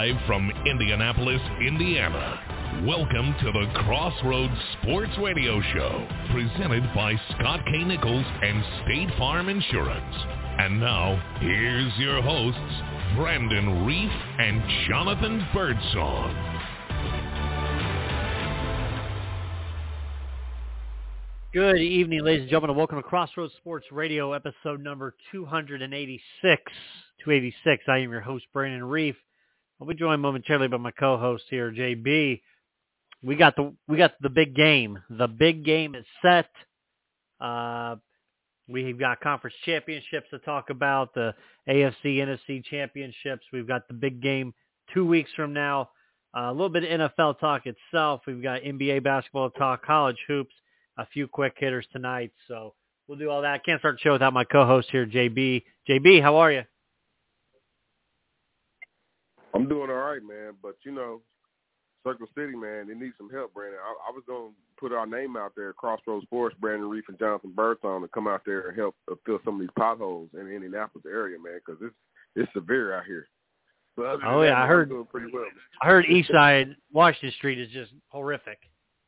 Live from Indianapolis, Indiana, welcome to the Crossroads Sports Radio Show, presented by Scott K. Nichols and State Farm Insurance. And now, here's your hosts, Brandon Reef and Jonathan Birdsong. Good evening, ladies and gentlemen, and welcome to Crossroads Sports Radio, episode number 286. I am your host, Brandon Reef. I'll be joined momentarily by my co-host here, JB. We got the big game. The big game is set. We've got conference championships to talk about, the AFC, NFC championships. We've got the big game 2 weeks from now. A little bit of NFL talk itself. We've got NBA basketball talk, college hoops, a few quick hitters tonight. So we'll do all that. Can't start the show without my co-host here, JB. JB, how are you? I'm doing all right, man. But, Circle City, man, they need some help, Brandon. I was going to put our name out there, Crossroads Sports, Brandon Reef and Jonathan Birdsong, to come out there and help fill some of these potholes in the Indianapolis area, man, because it's severe out here. But I heard doing pretty well. I heard East Side, Washington Street is just horrific.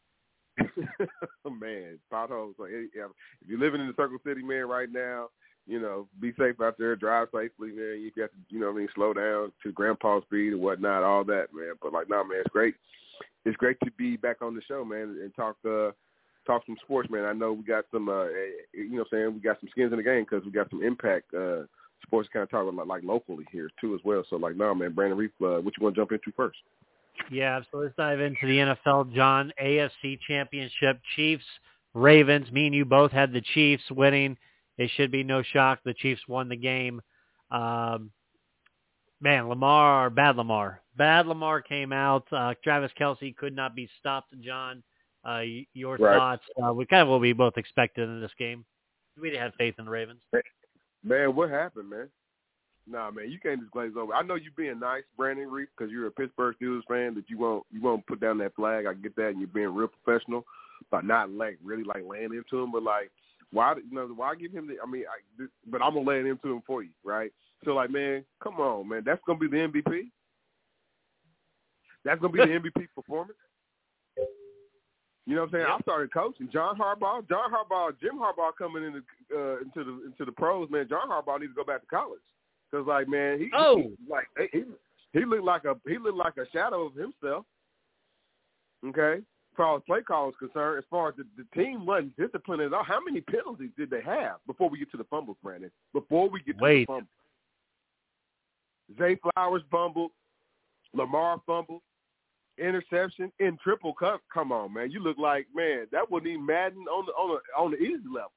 Man, potholes. Like, if you're living in the Circle City, man, right now, be safe out there, drive safely, man. You got to, slow down to grandpa speed and whatnot, all that, man. But man, it's great. It's great to be back on the show, man, and talk some sports, man. I know we got some, we got some skins in the game because we got some impact sports kind of talk about like locally here too as well. So man, Brandon Reef, what you want to jump into first? Yeah, so let's dive into the NFL, John. AFC Championship, Chiefs, Ravens. Me and you both had the Chiefs winning. It should be no shock. The Chiefs won the game. Bad Lamar came out. Travis Kelce could not be stopped, John. Your thoughts? We kind of what we both expected in this game. We didn't have faith in the Ravens. Man, what happened, man? Nah, man, you can't just glaze over. I know you're being nice, Brandon Reef, because you're a Pittsburgh Steelers fan, that you won't put down that flag. I get that, and you're being real professional, but not really laying into him. But why give him but I'm gonna lay it into him for you, right? So man, come on, man, that's gonna be the MVP. That's gonna be the MVP performance. You know what I'm saying? I started coaching Jim Harbaugh coming into the pros, man. John Harbaugh needs to go back to college. Because, man, he looked like a shadow of himself. Okay, as far as play call is concerned, as far as the team wasn't disciplined at all. How many penalties did they have before we get to the fumbles, Brandon? Before we get to the fumbles, Zay Flowers fumbled, Lamar fumbled, interception in triple cut. Come on, man, you look like, man, that wasn't even Madden on the easy level.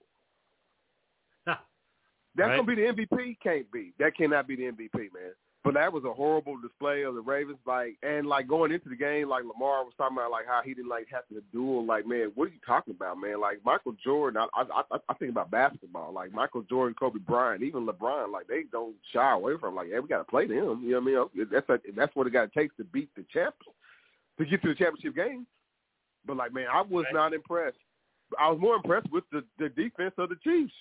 That's going to be the MVP? Can't be. That cannot be the MVP, man. But that was a horrible display of the Ravens. Going into the game, Lamar was talking about, how he didn't, have to duel. Man, what are you talking about, man? Michael Jordan, I think about basketball. Michael Jordan, Kobe Bryant, even LeBron, they don't shy away from hey, we got to play them. You know what I mean? That's what it got to take to beat the champs, to get to the championship game. But, man, I was not impressed. I was more impressed with the defense of the Chiefs.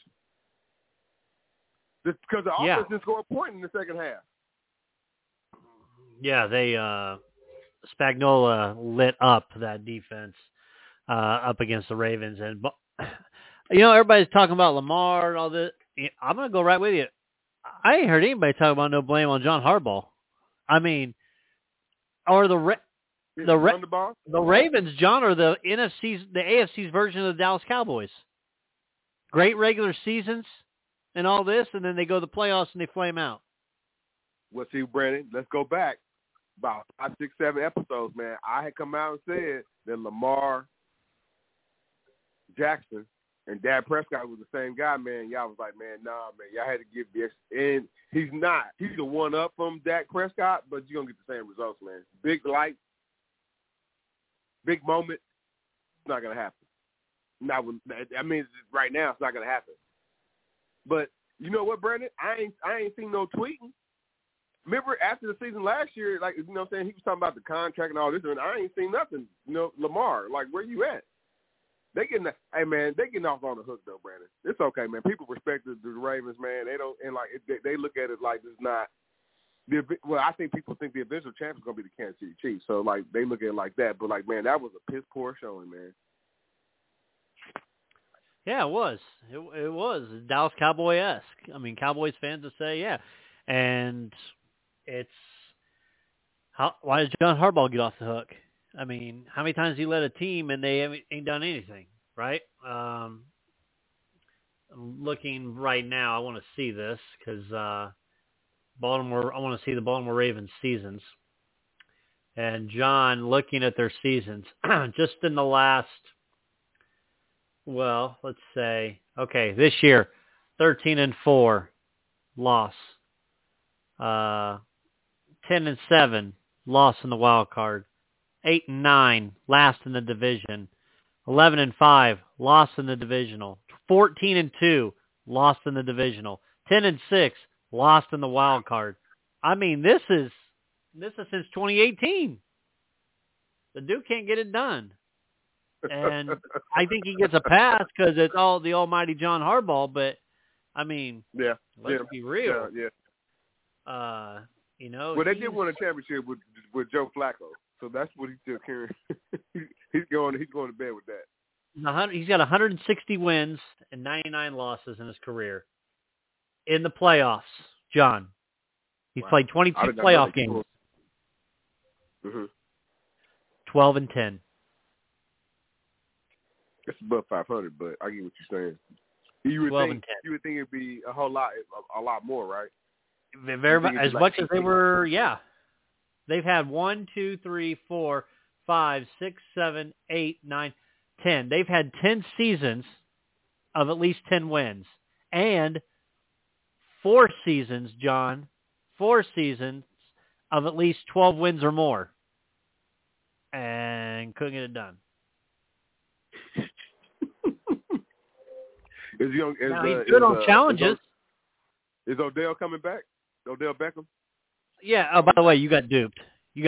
Because the offense didn't score a point in the second half. Yeah, they Spagnuolo lit up that defense up against the Ravens, and everybody's talking about Lamar and all this. I'm gonna go right with you. I ain't heard anybody talk about no blame on John Harbaugh. I mean, or the Ravens, John, are the AFC's version of the Dallas Cowboys. Great regular seasons and all this, and then they go to the playoffs and they flame out. Well, see, Brandon, let's go back about 5, 6, 7 episodes, man. I had come out and said that Lamar Jackson and Dak Prescott was the same guy, man. Y'all was like, man, nah, man, y'all had to give this. And he's not. He's the one up from Dak Prescott, but you're going to get the same results, man. Big light, big moment, it's not going to happen. Right now it's not going to happen. But you know what, Brandon? I ain't seen no tweeting. Remember after the season last year, he was talking about the contract and all this, and I ain't seen nothing. Lamar, where you at? They getting off on the hook though, Brandon. It's okay, man. People respect the Ravens, man. They don't, and they look at it like I think people think the eventual champ is going to be the Kansas City Chiefs. So, like, they look at it like that. But, like, man, that was a piss-poor showing, man. Yeah, it was. It was Dallas Cowboy-esque. I mean, Cowboys fans would say, yeah. And it's why does John Harbaugh get off the hook? I mean, how many times he led a team and they ain't done anything, right? I'm looking right now. I want to see this because Baltimore. I want to see the Baltimore Ravens seasons. And John, looking at their seasons, just in the last, well, let's say, okay, this year, 13-4, loss. 10-7, loss in the wild card. 8-9, last in the division. 11-5, lost in the divisional. 14-2, lost in the divisional. 10-6, lost in the wild card. I mean, this is since 2018. The Duke can't get it done. And I think he gets a pass because it's all the almighty John Harbaugh, but, I mean, let's be real. Yeah. You know, well, they did win a championship with Joe Flacco, so that's what he's still carrying. he's going to bed with that. He's got 160 wins and 99 losses in his career. In the playoffs, John. He's played 22 playoff games. Mm-hmm. 12-10. It's above 500, but I get what you're saying. You would think it'd be a whole lot, a lot more, right? As much as they were, yeah. They've had 1, 2, 3, 4, 5, 6, 7, 8, 9, 10. They've had 10 seasons of at least 10 wins. And 4 seasons, John, 4 seasons of at least 12 wins or more. And couldn't get it done. He's good on challenges. Is Odell coming back? Odell Beckham? Yeah. Oh, by the way, you got duped.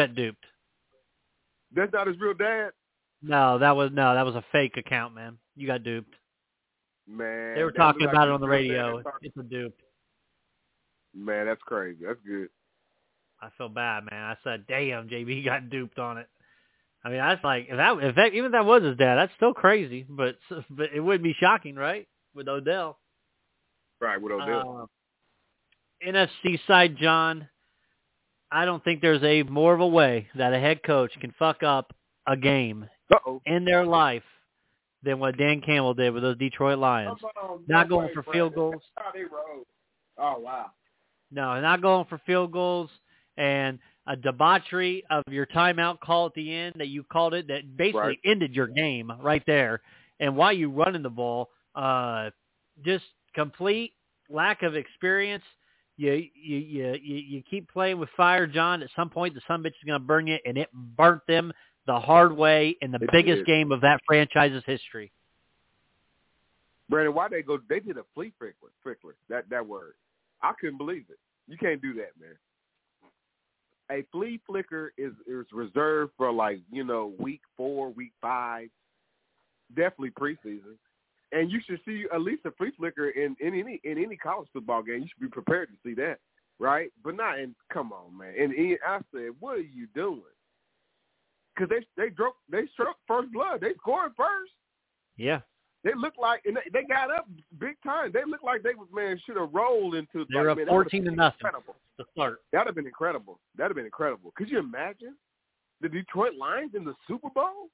That's not his real dad? No, that was a fake account, man. You got duped. Man. They were talking about it on the radio. It's a dupe. Man, that's crazy. That's good. I feel bad, man. I said, damn, JB got duped on it. I mean, I was like, even if that was his dad, that's still crazy, but it wouldn't be shocking, right? With Odell. Right, with Odell. NFC side, John, I don't think there's more of a way that a head coach can fuck up a game in their life than what Dan Campbell did with those Detroit Lions. Not going for field goals. Oh, wow. No, not going for field goals and a debauchery of your timeout call at the end that you called it that basically ended your game right there. And while you running the ball, just complete lack of experience. You keep playing with fire, John. At some point, the son bitch is going to burn you, and it burnt them the hard way in the biggest game of that franchise's history. Brandon, why they did a flea flicker, that word. I couldn't believe it. You can't do that, man. A flea flicker is reserved for week 4, week 5, definitely preseason. And you should see at least a flea flicker in any college football game. You should be prepared to see that, right? But not in. Come on, man. And I said, what are you doing? Because they struck first blood. They scored first. Yeah. They looked like, and they got up big time. They looked like they should have rolled into. They were up 14-0 to start. That'd have been incredible. Could you imagine the Detroit Lions in the Super Bowl?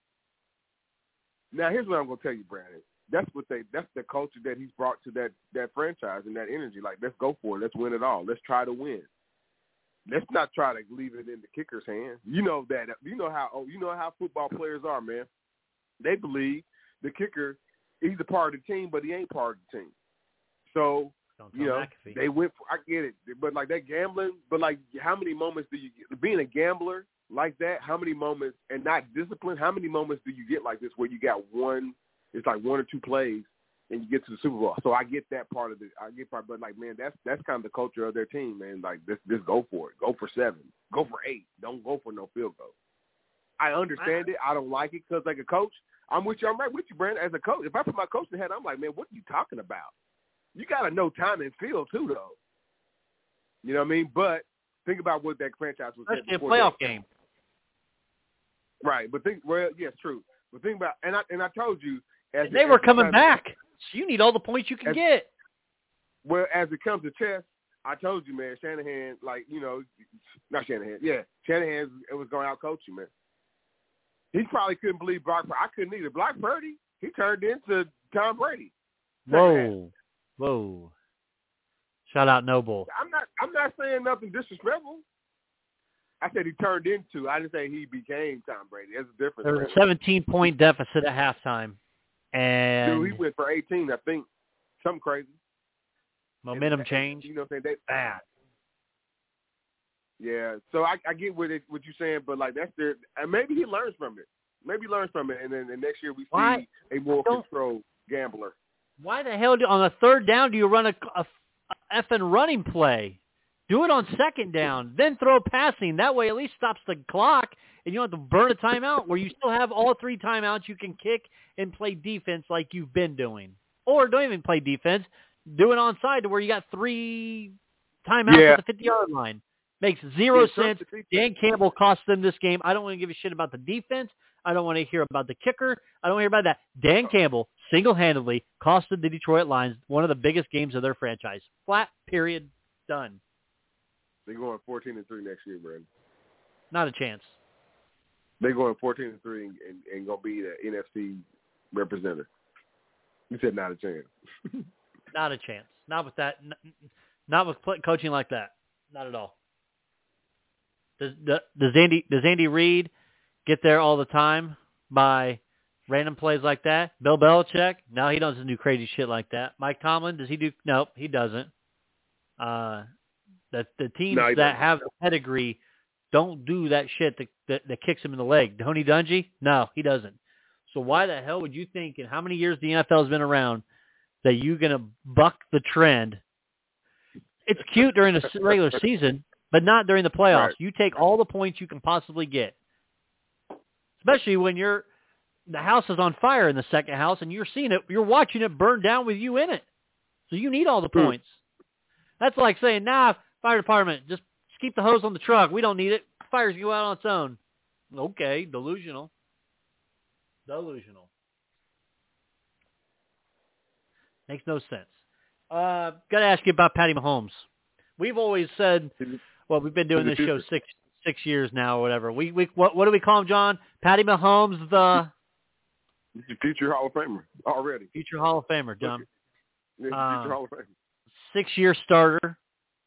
Now here's what I'm gonna tell you, Brandon. That's the culture that he's brought to that franchise and that energy. Like, let's go for it. Let's win it all. Let's try to win. Let's not try to leave it in the kicker's hands. You know that. You know how football players are, man. They believe the kicker, he's a part of the team, but he ain't part of the team. So, they went for, I get it. But, like, that gambling, but, like, how many moments do you get? Being a gambler like that, how many moments, and not disciplined, how many moments do you get like this where you got it's like 1 or 2 plays and you get to the Super Bowl? So I get that part of it. But, like, man, that's kind of the culture of their team, man. Like, just go for it. Go for 7. Go for 8. Don't go for no field goal. I understand it. I don't like it because, like, a coach, I'm right with you, Brandon. As a coach, if I put my coaching hat, I'm like, man, what are you talking about? You got to know time and feel too, though. You know what I mean? But think about what that franchise was. Especially a playoff game. Right, but yes, true. But think about, and I told you, they were coming back, so you need all the points you can get. Well, as it comes to chess, I told you, man, Shanahan, not Shanahan, yeah, Shanahan was going to out-coach you, man. He probably couldn't believe Brock Purdy. I couldn't either. Brock Purdy, he turned into Tom Brady. Whoa. Shout out Noble. I'm not saying nothing disrespectful. I said he turned into. I didn't say he became Tom Brady. There's a difference. There was a 17-point deficit at halftime. And dude, he went for 18, I think. Something crazy. Momentum change. You know what I'm saying? Bad. Yeah. So I get what you're saying, but that's there. And maybe he learns from it. And then next year we see a more controlled gambler. Why the hell on a third down do you run a effing running play? Do it on second down, then throw passing. That way at least stops the clock, and you don't have to burn a timeout where you still have all 3 timeouts you can kick and play defense like you've been doing. Or don't even play defense. Do it onside to where you got 3 timeouts at the 50-yard line. Makes zero sense. Dan Campbell cost them this game. I don't want to give a shit about the defense. I don't want to hear about the kicker. I don't want to hear about that. Dan Campbell single-handedly costed the Detroit Lions one of the biggest games of their franchise. Flat, period, done. They're going 14-3 next year, Brandon. Not a chance. They're going 14-3 and going to be the NFC representative. You said not a chance. Not a chance. Not with that. Not with coaching like that. Not at all. Does Andy Reid get there all the time by random plays like that? Bill Belichick? No, he doesn't do crazy shit like that. Mike Tomlin, does he do? Nope, he doesn't. The teams that have the pedigree don't do that shit that kicks him in the leg. Tony Dungy? No, he doesn't. So why the hell would you think, in how many years the NFL has been around, that you're going to buck the trend? It's cute during the regular season, but not during the playoffs. Right. You take all the points you can possibly get, especially when the house is on fire in the second house and you're seeing it, you're watching it burn down with you in it. So you need all the points. That's like saying, fire department, just keep the hose on the truck. We don't need it. Fire's go out on its own. Okay, delusional. Makes no sense. Got to ask you about Patty Mahomes. We've always said, we've been doing this show six years now or whatever. What do we call him, John? Patty Mahomes, He's a future Hall of Famer already. Future Hall of Famer, John. Future Hall of Famer. 6-year starter.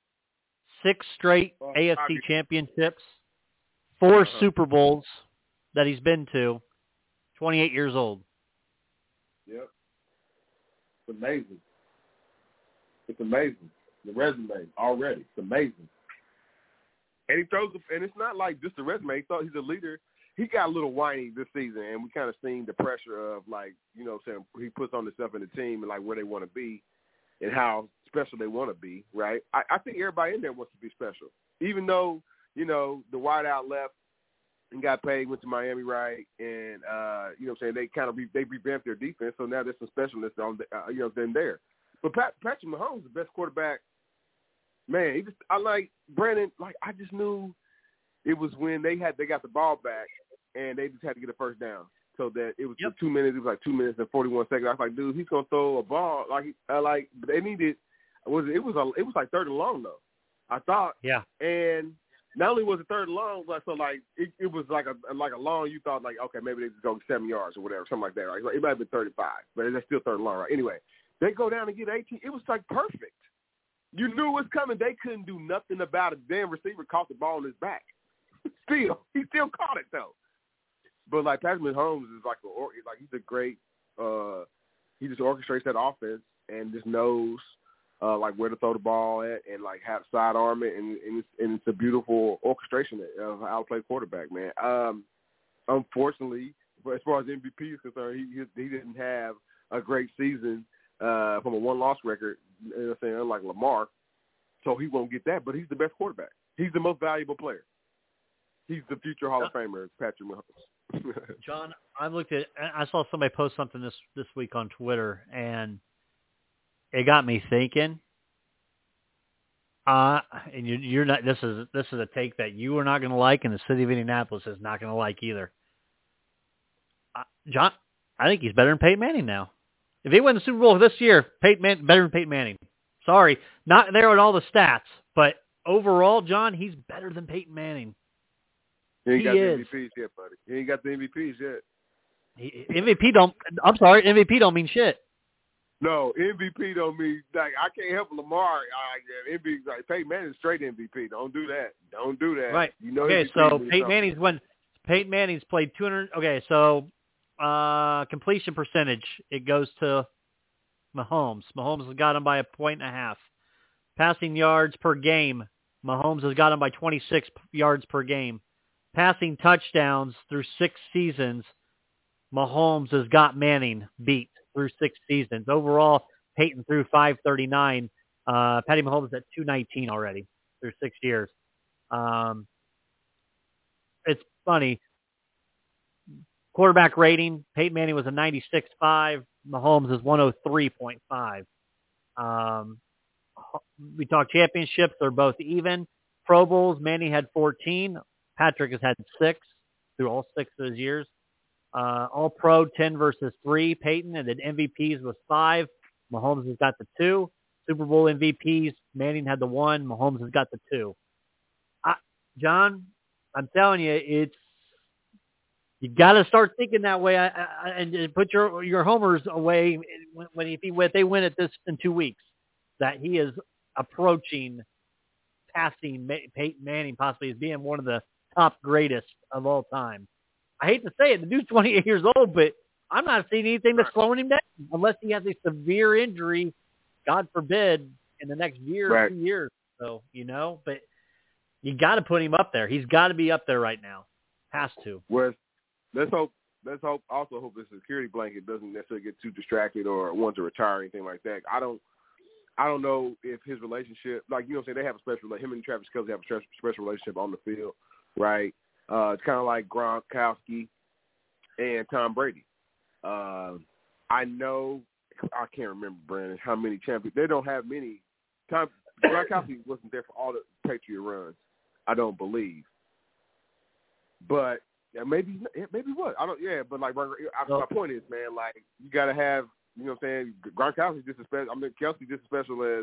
6 straight AFC championships. 4 Super Bowls that he's been to. 28 years old. Yep. It's amazing. It's amazing. The resume already. It's amazing. And he throws, and it's not like just the resume. He's a leader. He got a little whiny this season, and we kind of seen the pressure of, saying he puts on himself and the team and, where they want to be and how special they want to be, right? I think everybody in there wants to be special. Even though, the wideout left and got paid, went to Miami, right? And, they kind of they revamped their defense, so now there's some specialists on, then there. But Patrick Mahomes is the best quarterback. Man, Brandon, I just knew it was when they got the ball back and they just had to get a first down. So that it was 2 minutes. It was 2 minutes and 41 seconds. I was like, dude, he's gonna throw a ball they needed. It was 3rd and long though. I thought. Yeah. And not only was it 3rd and long, it was like a long. You thought okay, maybe they just go 7 yards or whatever, something like that. Right? It might have been 35, but that's still 3rd and long, right? Anyway, they go down and get 18. It was perfect. You knew it was coming. They couldn't do nothing about it. Damn receiver caught the ball in his back. He still caught it though. But Patrick Mahomes is he's a great. He just orchestrates that offense and just knows where to throw the ball at and how to sidearm it, and it's a beautiful orchestration of how to play quarterback, man. Unfortunately, as far as MVP is concerned, he didn't have a great season from a 1-loss record. Unlike Lamar, so he won't get that. But he's the best quarterback. He's the most valuable player. He's the future Hall of Famer, Patrick Mahomes. John, I saw somebody post something this week on Twitter, and it got me thinking. And you're not. This is a take that you are not going to like, and the city of Indianapolis is not going to like either. John, I think he's better than Peyton Manning now. If he win the Super Bowl this year, better than Peyton Manning. Sorry, not there in all the stats, but overall, John, he's better than Peyton Manning. He ain't got the MVPs yet, buddy. He ain't got the MVPs yet. MVP don't mean shit. No, MVP don't mean like I can't help Lamar. MVP like Peyton Manning's straight MVP. Don't do that. Don't do that. Right. You know. Okay, so Peyton Manning's played 200. Okay, so completion percentage, it goes to Mahomes. Mahomes has got him by 1.5 points. Passing yards per game, Mahomes has got him by 26 yards per game. Passing touchdowns through 6 seasons, Mahomes has got Manning beat through 6 seasons. Overall, Peyton threw 539. Patty Mahomes at 219 already through 6 years. It's funny. Quarterback rating, Peyton Manning was a 96.5. Mahomes is 103.5. We talk championships. They're both even. Pro Bowls, Manning had 14. Patrick has had 6 through all 6 of his years. All Pro, 10 versus 3, Peyton. And then MVPs was 5. Mahomes has got the 2. Super Bowl MVPs, Manning had the 1. Mahomes has got the 2. John, I'm telling you, you got to start thinking that way, and put your homers away if they win it this in 2 weeks. That he is approaching passing Peyton Manning possibly as being one of the top greatest of all time. I hate to say it, the dude's 28 years old, but I'm not seeing anything that's slowing him down unless he has a severe injury, God forbid, in the next year or 2 years. So, but you got to put him up there. He's got to be up there right now. Has to. Well, let's hope. Also hope the security blanket doesn't necessarily get too distracted or want to retire or anything like that. I don't know if his relationship, like, what I'm saying, they have a special, him and Travis Kelce have a special relationship on the field, right? It's kind of like Gronkowski and Tom Brady. I know, I can't remember, Brandon, how many champions. They don't have many. Gronkowski wasn't there for all the Patriot runs, I don't believe. But maybe what? But like, my point is, man, like, you got to have, what I'm saying, Gronkowski's just as special. Kelsey just as special as,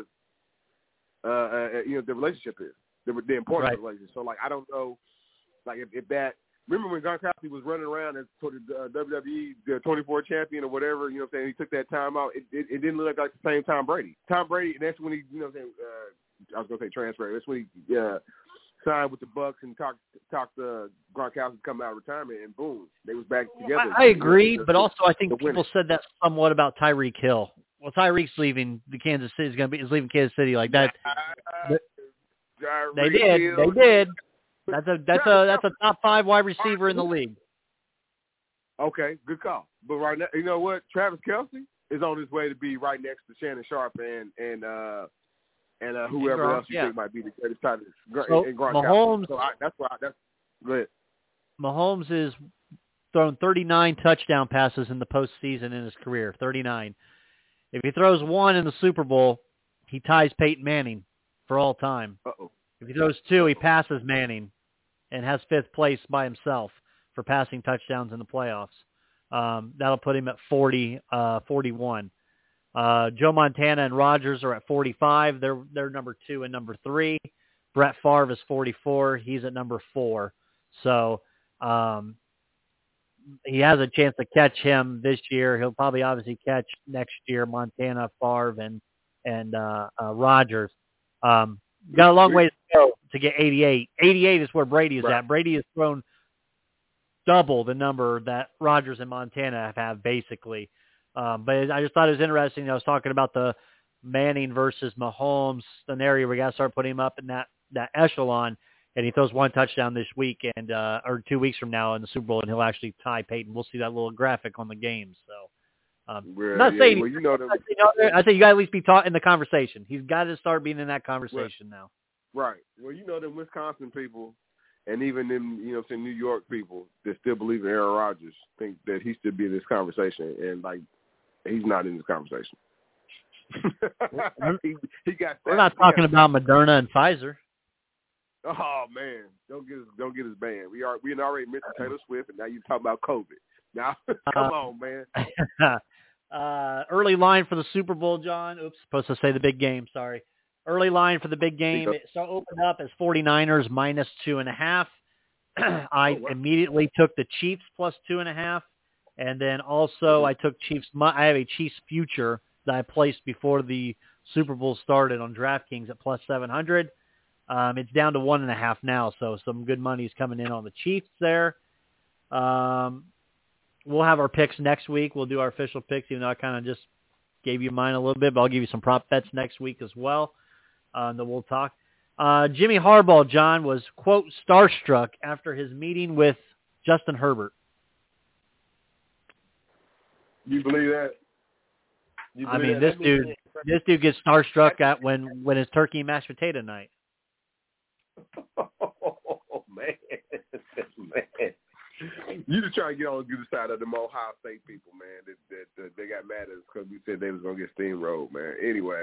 the relationship is, the importance of the relationship. So, like, I don't know, like, if that, remember when Gronkowski was running around as WWE, the 24 champion or whatever, what I'm saying, he took that time out, it didn't look like the same Tom Brady. Tom Brady, and that's when he, what I'm saying, I was going to say transfer. That's when he signed with the Bucks and talked to Gronkowski come out of retirement, and boom, they was back together. I agree, but also I think people said that somewhat about Tyreek Hill. Well, Tyreek's leaving the Kansas City. Is leaving Kansas City like that. They did. That's a top 5 wide receiver in the league. Okay, good call. But right now, you know what? Travis Kelce is on his way to be right next to Shannon Sharp and whoever else you think might be the greatest tight end. So Mahomes. So go ahead. Mahomes has thrown 39 touchdown passes in the postseason in his career. 39. If he throws 1 in the Super Bowl, he ties Peyton Manning for all time. Uh-oh. If he throws 2, he passes Manning and has 5th place by himself for passing touchdowns in the playoffs. That'll put him at 41. Joe Montana and Rodgers are at 45. They're number 2 and number 3. Brett Favre is 44. He's at number 4. So he has a chance to catch him this year. He'll probably obviously catch next year Montana, Favre, and Rodgers. Got a long way to go to get 88. 88 is where Brady is at. Brady has thrown double the number that Rodgers and Montana have basically. But I just thought it was interesting. I was talking about the Manning versus Mahomes scenario. We got to start putting him up in that echelon. And he throws 1 touchdown this week or 2 weeks from now in the Super Bowl, and he'll actually tie Peyton. We'll see that little graphic on the game. So, saying. Well, I think you got to at least be taught in the conversation. He's got to start being in that conversation now. Right. Well, them Wisconsin people, and even them, some New York people that still believe in Aaron Rodgers think that he should be in this conversation, and like he's not in this conversation. he got. We're not talking about Moderna and Pfizer. Oh man, don't get us banned. We already mentioned Taylor Swift, and now you talk about COVID. Now, come on, man. Early line for the Super Bowl, John. Oops, supposed to say the big game. Sorry. Early line for the big game. It opened up as 49ers minus 2.5. I immediately took the Chiefs plus 2.5, and then also I took Chiefs. I have a Chiefs future that I placed before the Super Bowl started on DraftKings at plus 700. It's down to 1.5 now, so some good money is coming in on the Chiefs there. We'll have our picks next week. We'll do our official picks, even though I kind of just gave you mine a little bit, but I'll give you some prop bets next week as well. That we'll talk. Jimmy Harbaugh, John, was, quote, starstruck after his meeting with Justin Herbert. You believe that? This dude gets starstruck at when it's turkey and mashed potato night. Oh, man. You just trying to get on the good side of them Ohio State people, man. That they got mad at us because we said they was going to get steamrolled, man. Anyway,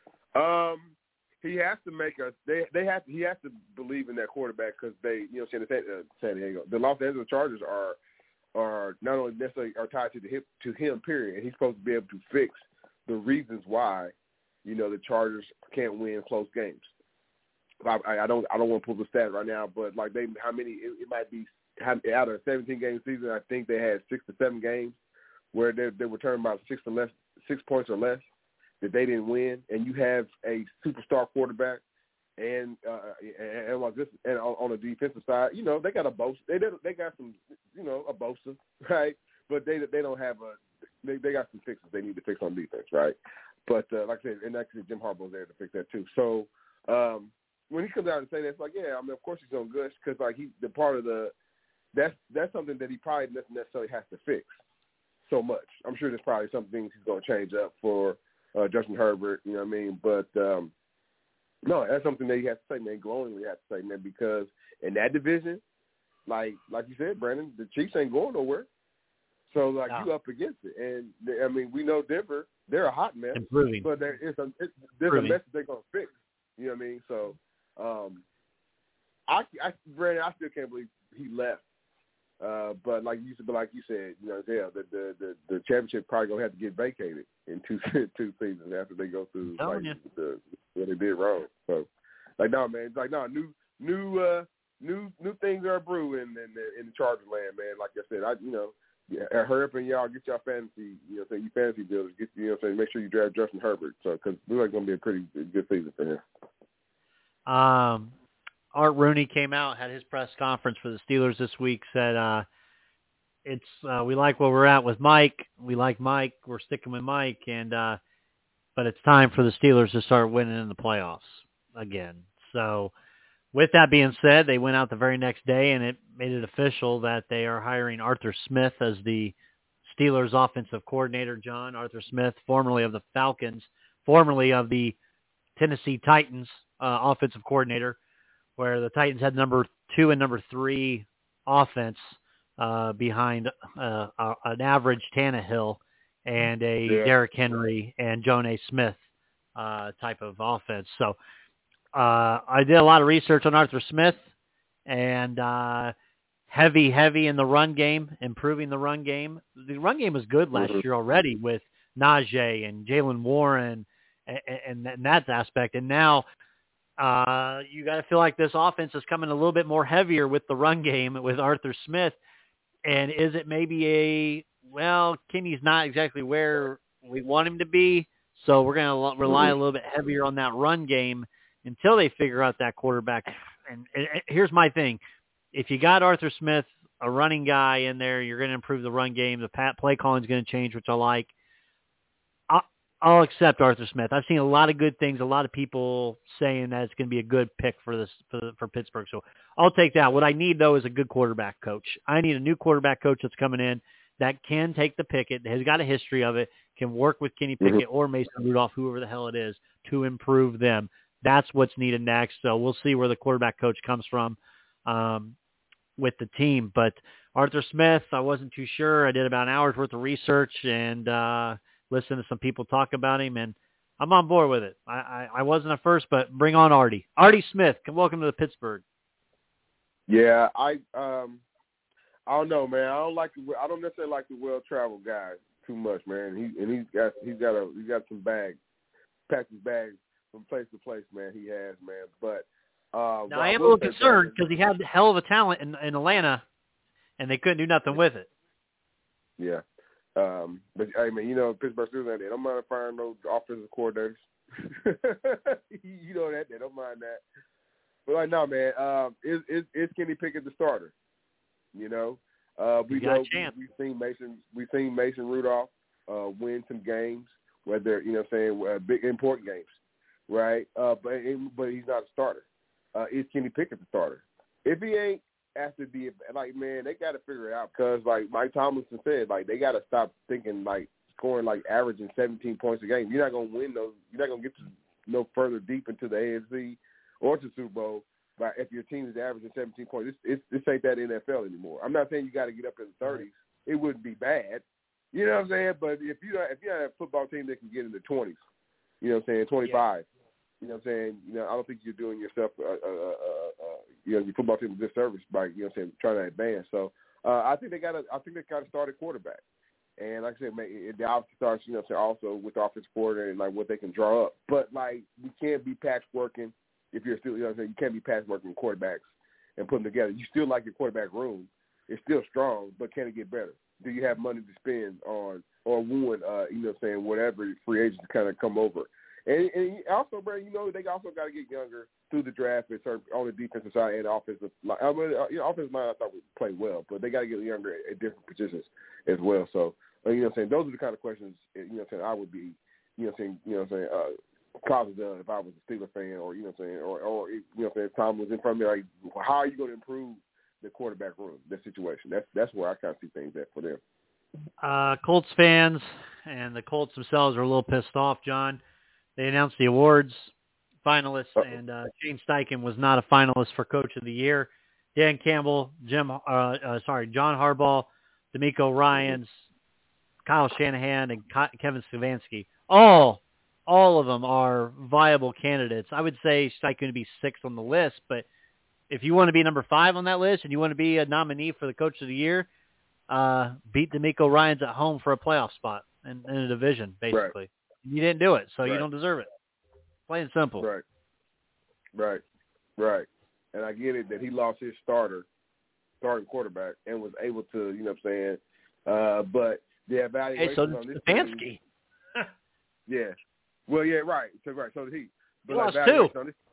he has to make us. He has to believe in that quarterback because they, San Diego, the Los Angeles Chargers are not only necessarily are tied to him. Period. And he's supposed to be able to fix the reasons why, the Chargers can't win close games. I don't want to pull the stat right now, but like how many it might be out of a 17-game season. I think they had 6 to 7 games where they were turning about 6 points or less that they didn't win, and you have a superstar quarterback, and on the defensive side, they got a Bosa. They got some, a Bosa, right? But they don't have they got some fixes they need to fix on defense, right? But like I said, and actually Jim Harbaugh's there to fix that too. So when he comes out and say that, it's like, yeah, I mean, of course he's going to gush because like that's something that he probably doesn't necessarily have to fix so much. I'm sure there's probably some things he's going to change up for Justin Herbert, you know what I mean? But, no, that's something that you have to say, man, glowingly have to say, man, because in that division, like you said, Brandon, the Chiefs ain't going nowhere. So, like, you up against it. And, I mean, we know Denver, they're a hot mess. Improving. But there's a mess that they're going to fix. You know what I mean? So, Brandon, I still can't believe he left. But like you said, the championship probably gonna have to get vacated in two seasons after they go through what they did wrong. So, like, no, man, it's like, no, new things are brewing in the Charger land, man. Like I said, hurry up and y'all get y'all fantasy, you fantasy builders, make sure you draft Justin Herbert, so because it's like gonna be a pretty good season for him. Art Rooney came out, had his press conference for the Steelers this week, said we like where we're at with Mike. We like Mike. We're sticking with Mike, but it's time for the Steelers to start winning in the playoffs again. So with that being said, they went out the very next day, and it made it official that they are hiring Arthur Smith as the Steelers offensive coordinator. John Arthur Smith, formerly of the Falcons, formerly of the Tennessee Titans offensive coordinator, where the Titans had number 2 and number 3 offense behind an average Tannehill and a Derrick Henry and Joan A. Smith type of offense. So I did a lot of research on Arthur Smith, and heavy in the run game, improving the run game. The run game was good last year already with Najee and Jaylen Warren and that aspect. And now you got to feel like this offense is coming a little bit more heavier with the run game with Arthur Smith. And is it maybe Kenny's not exactly where we want him to be, so we're going to rely a little bit heavier on that run game until they figure out that quarterback. And here's my thing. If you got Arthur Smith, a running guy in there, you're going to improve the run game. The play calling is going to change, which I like. I'll accept Arthur Smith. I've seen a lot of good things, a lot of people saying that it's going to be a good pick for Pittsburgh. So I'll take that. What I need, though, is a good quarterback coach. I need a new quarterback coach that's coming in that can take the Pickett, has got a history of it, can work with Kenny Pickett or Mason Rudolph, whoever the hell it is, to improve them. That's what's needed next. So we'll see where the quarterback coach comes from with the team. But Arthur Smith, I wasn't too sure. I did about an hour's worth of research and listen to some people talk about him, and I'm on board with it. I wasn't at first, but bring on Artie. Artie Smith, welcome to the Pittsburgh. Yeah, I don't know, man. I don't necessarily like the well-traveled guy too much, man. He's got some bags, packed his bags from place to place, man. He has, man. But now I am a little concerned because he had a hell of a talent in Atlanta, and they couldn't do nothing with it. Yeah. But hey, man, you know Pittsburgh Steelers, they don't mind firing those offensive coordinators. You know that they don't mind that. But like, no, man, is Kenny Pickett the starter? You know, we've seen Mason Rudolph win some games, whether big important games, right? But he's not a starter. Is Kenny Pickett the starter? If he ain't, after man, they got to figure it out because, like Mike Tomlinson said, like they got to stop thinking like scoring like averaging 17 points a game. You're not gonna win those. You're not gonna get to no further deep into the AFC or to Super Bowl. But if your team is averaging 17 points, this ain't that NFL anymore. I'm not saying you got to get up in the 30s. It wouldn't be bad. You know what I'm saying? But if you have a football team that can get in the 20s, you know what I'm saying, 25. Yeah. You know what I'm saying? You know, I don't think you're doing yourself, your football team a good service by, you know what I'm saying, trying to advance. So I think they got to start a quarterback. And like I said, man, it obviously starts, you know what I'm saying, also with the offensive coordinator and like what they can draw up. But like we can't be patchworking if you're still, you know what I'm saying, you can't be patchworking quarterbacks and put them together. You still like your quarterback room. It's still strong, but can it get better? Do you have money to spend on or one, you know what I'm saying, whatever free agents kind of come over? And also, bro, you know, they also got to get younger through the draft on the defensive side and the offensive line. Offensive line I thought would play well, but they got to get younger at different positions as well. So, you know what I'm saying, those are the kind of questions, you know what I'm saying, I would be, you know what I'm saying, cognizant of if I was a Steelers fan or, you know what I'm saying, or you know what I'm saying, if Tom was in front of me, like, how are you going to improve the quarterback room, the situation? That's where I kind of see things at for them. Colts fans and the Colts themselves are a little pissed off, John. They announced the awards finalists, and Shane Steichen was not a finalist for Coach of the Year. Dan Campbell, John Harbaugh, D'Amico Ryans, Kyle Shanahan, and Kevin Stefanski. All of them are viable candidates. I would say Steichen would be sixth on the list, but if you want to be number 5 on that list and you want to be a nominee for the Coach of the Year, beat D'Amico Ryans at home for a playoff spot in a division, basically. Right. You didn't do it, so you don't deserve it. Plain and simple. Right. And I get it that he lost his starting quarterback and was able to, you know what I'm saying, but the evaluation on this Stefanski. Yeah. Well, yeah, right. So did he. But he lost too.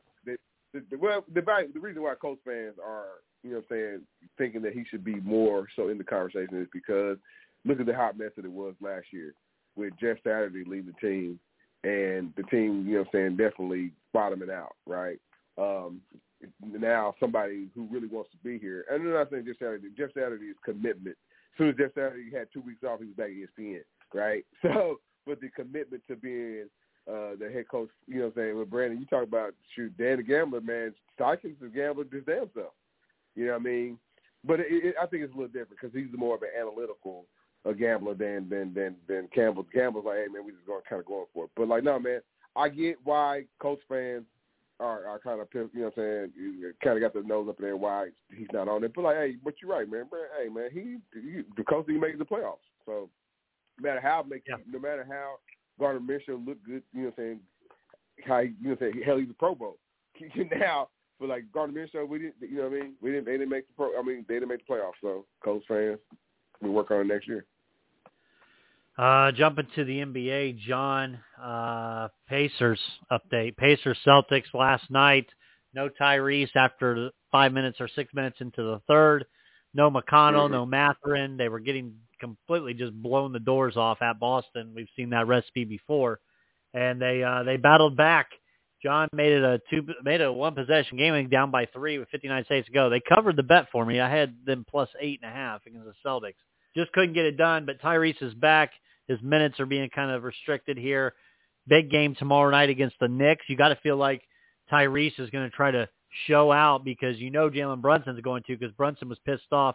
The reason why Colts fans are, you know what I'm saying, thinking that he should be more so in the conversation is because look at the hot mess that it was last year with Jeff Saturday leading the team and the team, you know what I'm saying, definitely bottoming out, right? Now somebody who really wants to be here, and I'm not saying Jeff Saturday's commitment. As soon as Jeff Saturday had 2 weeks off, he was back at ESPN, right? So, but the commitment to being the head coach, you know what I'm saying, with Brandon, you talk about, Dan the Gambler, man, Steichen's the gambler his damn self. You know what I mean? But I think it's a little different because he's more of an analytical gambler than Campbell. Campbell's like, hey, man, we just going kind of going for it. But, like, no, man, I get why Colts fans are kind of, you know what I'm saying, kind of got their nose up there why he's not on it. But, like, hey, but you're right, man. Hey, man, the Colts didn't make the playoffs. So, no matter how Gardner Minshew looked good, you know what I'm saying, how you know what I'm saying, hell, he's a Pro Bowl. Now, but like Gardner Minshew, we didn't, you know what I mean? They didn't make they didn't make the playoffs. So, Colts fans, we work on it next year. Jumping to the NBA, John, Pacers update. Pacers Celtics last night. No Tyrese after 5 minutes or 6 minutes into the third. No McConnell, no Mathurin. They were getting completely just blown the doors off at Boston. We've seen that recipe before. And they battled back. John made it a one possession game, down by 3 with 59 seconds to go. They covered the bet for me. I had them plus 8.5 against the Celtics. Just couldn't get it done, but Tyrese is back. His minutes are being kind of restricted here. Big game tomorrow night against the Knicks. You got to feel like Tyrese is going to try to show out because you know Jalen Brunson's going to, because Brunson was pissed off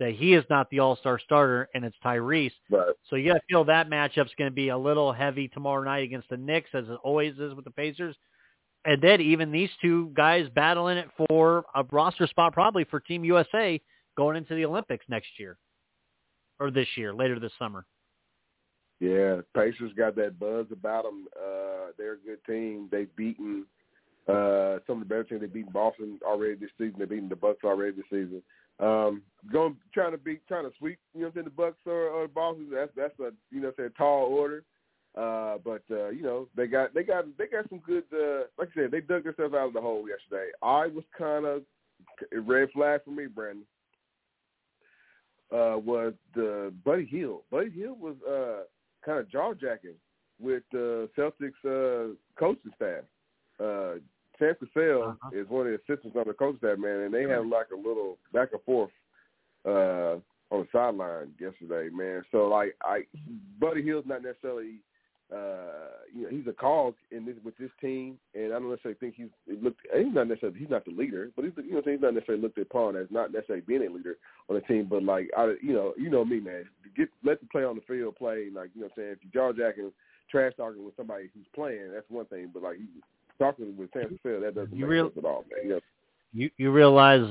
that he is not the all-star starter, and it's Tyrese. Right. So you got to feel that matchup's going to be a little heavy tomorrow night against the Knicks, as it always is with the Pacers. And then even these two guys battling it for a roster spot probably for Team USA going into the Olympics next year. Or this year, later this summer. Yeah, Pacers got that buzz about them. They're a good team. They've beaten some of the better teams. They've beaten Boston already this season. They've beaten the Bucks already this season. Trying to sweep, the Bucks or Boston. That's a tall order. But they got some good. Like I said, they dug themselves out of the hole yesterday. I was kind of a red flag for me, Brandon. Was the Buddy Hield. Buddy Hield was kind of jaw-jacking with the Celtics coaching staff. Sam Cassell is one of the assistants on the coaching staff, man, and they had like a little back and forth on the sideline yesterday, man. So, Buddy Hield's not necessarily he's a cog with this team, and I don't necessarily think he's not the leader, but he's not necessarily looked upon as not necessarily being a leader on the team. But me, man, let the play on the field play. If you're jaw-jacking, trash talking with somebody who's playing, that's one thing. But talking with Sam Cassell, that doesn't make sense at all, man. You realize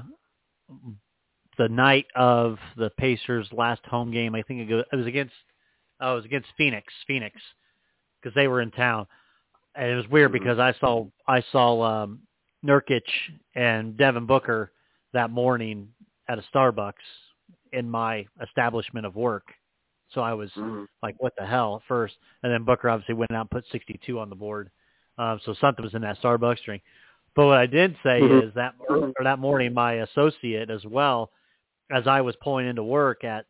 the night of the Pacers' last home game, I think it was against Phoenix, because they were in town, and it was weird because I saw Nurkic and Devin Booker that morning at a Starbucks in my establishment of work. So I was like, "What the hell?" at first, and then Booker obviously went out and put 62 on the board. So something was in that Starbucks drink. But what I did say is that morning, my associate, as well as I was pulling into work at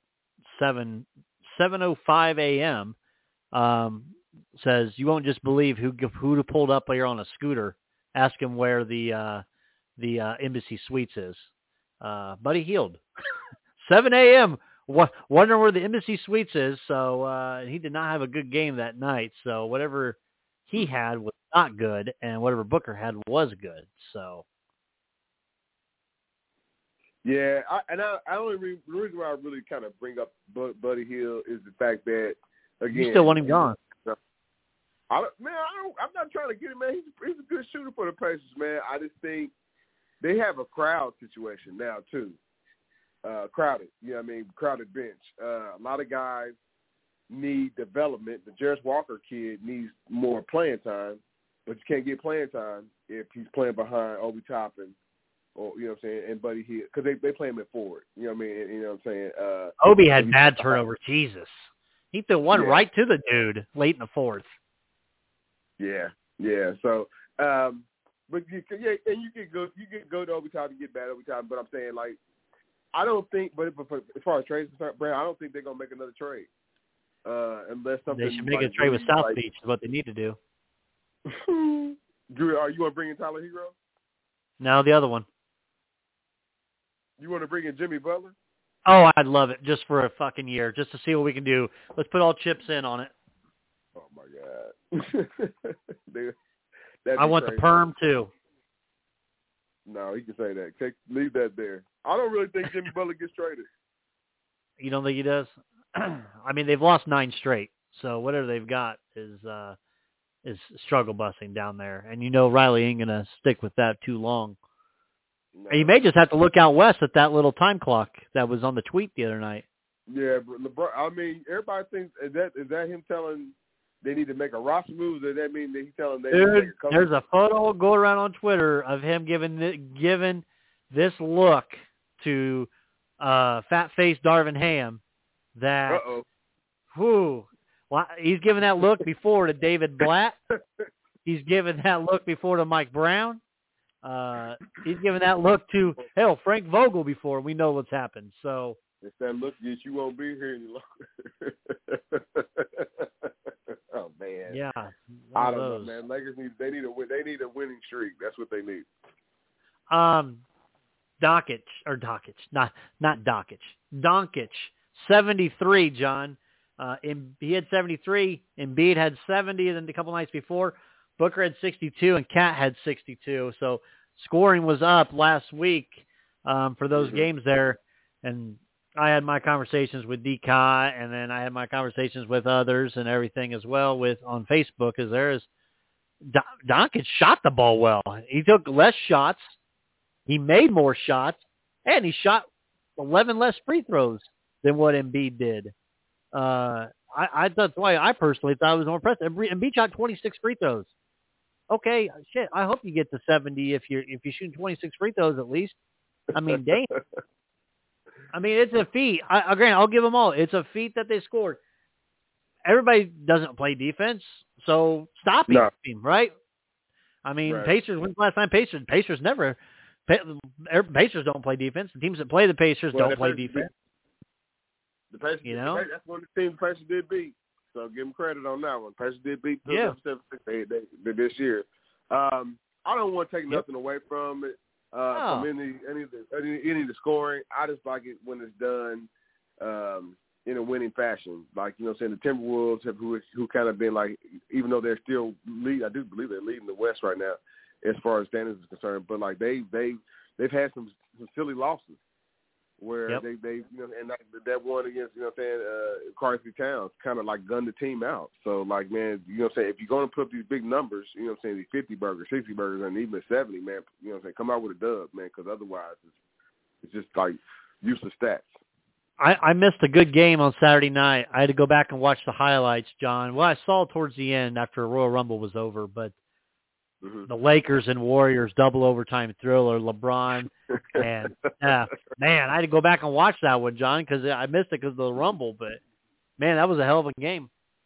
7:05 a.m., says, "You won't just believe who pulled up here on a scooter. Ask him where the Embassy Suites is." Buddy Hield, 7 a.m. Wondering where the Embassy Suites is. So he did not have a good game that night. So whatever he had was not good, and whatever Booker had was good. So. Yeah, the reason why I really kind of bring up Buddy Hield is the fact that, again, you still want him gone. I'm not trying to get him, man. He's a good shooter for the Pacers, man. I just think they have a crowd situation now too. Crowded, crowded bench. A lot of guys need development. The Jarris Walker kid needs more playing time, but you can't get playing time if he's playing behind Obi Toppin. Or and Buddy Hield, because they play him at forward. Obi had bad turnover. Jesus, he threw one right to the dude late in the fourth. Yeah. So, but you can go to Obi Toppin and get bad Obi Toppin. But I'm saying, I don't think. But as far as trades concerned, Brad, I don't think they're gonna make another trade unless something. They should make a trade with South Beach. Is what they need to do. Drew, are you want to bring in Tyler Hero? No, the other one. You want to bring in Jimmy Butler? Oh, I'd love it just for a fucking year, just to see what we can do. Let's put all chips in on it. Oh, my God. I want the perm, too. No, he can say that. Leave that there. I don't really think Jimmy Butler gets traded. You don't think he does? I mean, they've lost 9 straight, so whatever they've got is struggle busing down there. And Riley ain't going to stick with that too long. No. And you may just have to look out west at that little time clock that was on the tweet the other night. Yeah, but LeBron, everybody thinks, is that him telling they need to make a roster move? Does that mean that he's telling they need to make a coach? There's a photo going around on Twitter of him giving this look to fat-faced Darvin Ham that, he's giving that look before to David Blatt. He's giving that look before to Mike Brown. He's giving that look to, Frank Vogel before. We know what's happened. So if that look gets you won't be here any longer. Oh man. Yeah. I don't know, man. Lakers need a winning streak. That's what they need. Doncic, 73, John. He had 73. Embiid had 70, and then a couple nights before, Booker had 62, and Cat had 62. So scoring was up last week for those games there. And I had my conversations with DK, and then I had my conversations with others and everything as well on Facebook. As there is, Doncic shot the ball well. He took less shots. He made more shots, and he shot 11 less free throws than what Embiid did. That's why I personally thought it was more impressive. Embiid shot 26 free throws. Okay, shit. I hope you get to 70 if you shoot 26 free throws at least. I mean, dang. I mean, it's a feat. Granted, I'll give them all. It's a feat that they scored. Everybody doesn't play defense, so stop him, right? I mean, right. Pacers. When's the last time Pacers? Pacers never. Pacers don't play defense. The teams that play the Pacers don't play defense. The Pacers, that's one of the teams the Pacers did beat. So give them credit on that one. Pacers did beat Philadelphia 76 this year. I don't want to take nothing away from it, from any of the scoring. I just like it when it's done in a winning fashion. Like, you know what I'm saying, the Timberwolves who kind of been like, even though they're still lead, I do believe they're leading the West right now as far as standings is concerned. But like they've had some silly losses. Where they you know, and that one against, you know what I'm saying, Carson Towns kind of like gunned the team out. So, like, man, you know what I'm saying, if you're going to put up these big numbers, you know what I'm saying, these 50 burgers, 60 burgers, and even 70, man, you know what I'm saying, come out with a dub, man, because otherwise it's just like useless stats. I missed a good game on Saturday night. I had to go back and watch the highlights, John. Well, I saw towards the end after Royal Rumble was over, but the Lakers and Warriors double overtime thriller, LeBron, and man, I had to go back and watch that one, John, because I missed it because of the Rumble. But man, that was a hell of a game.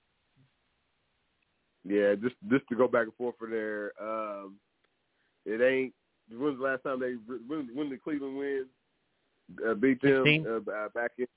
Yeah, just to go back and forth for there. It ain't. When's the last time when did Cleveland win? Beat them back in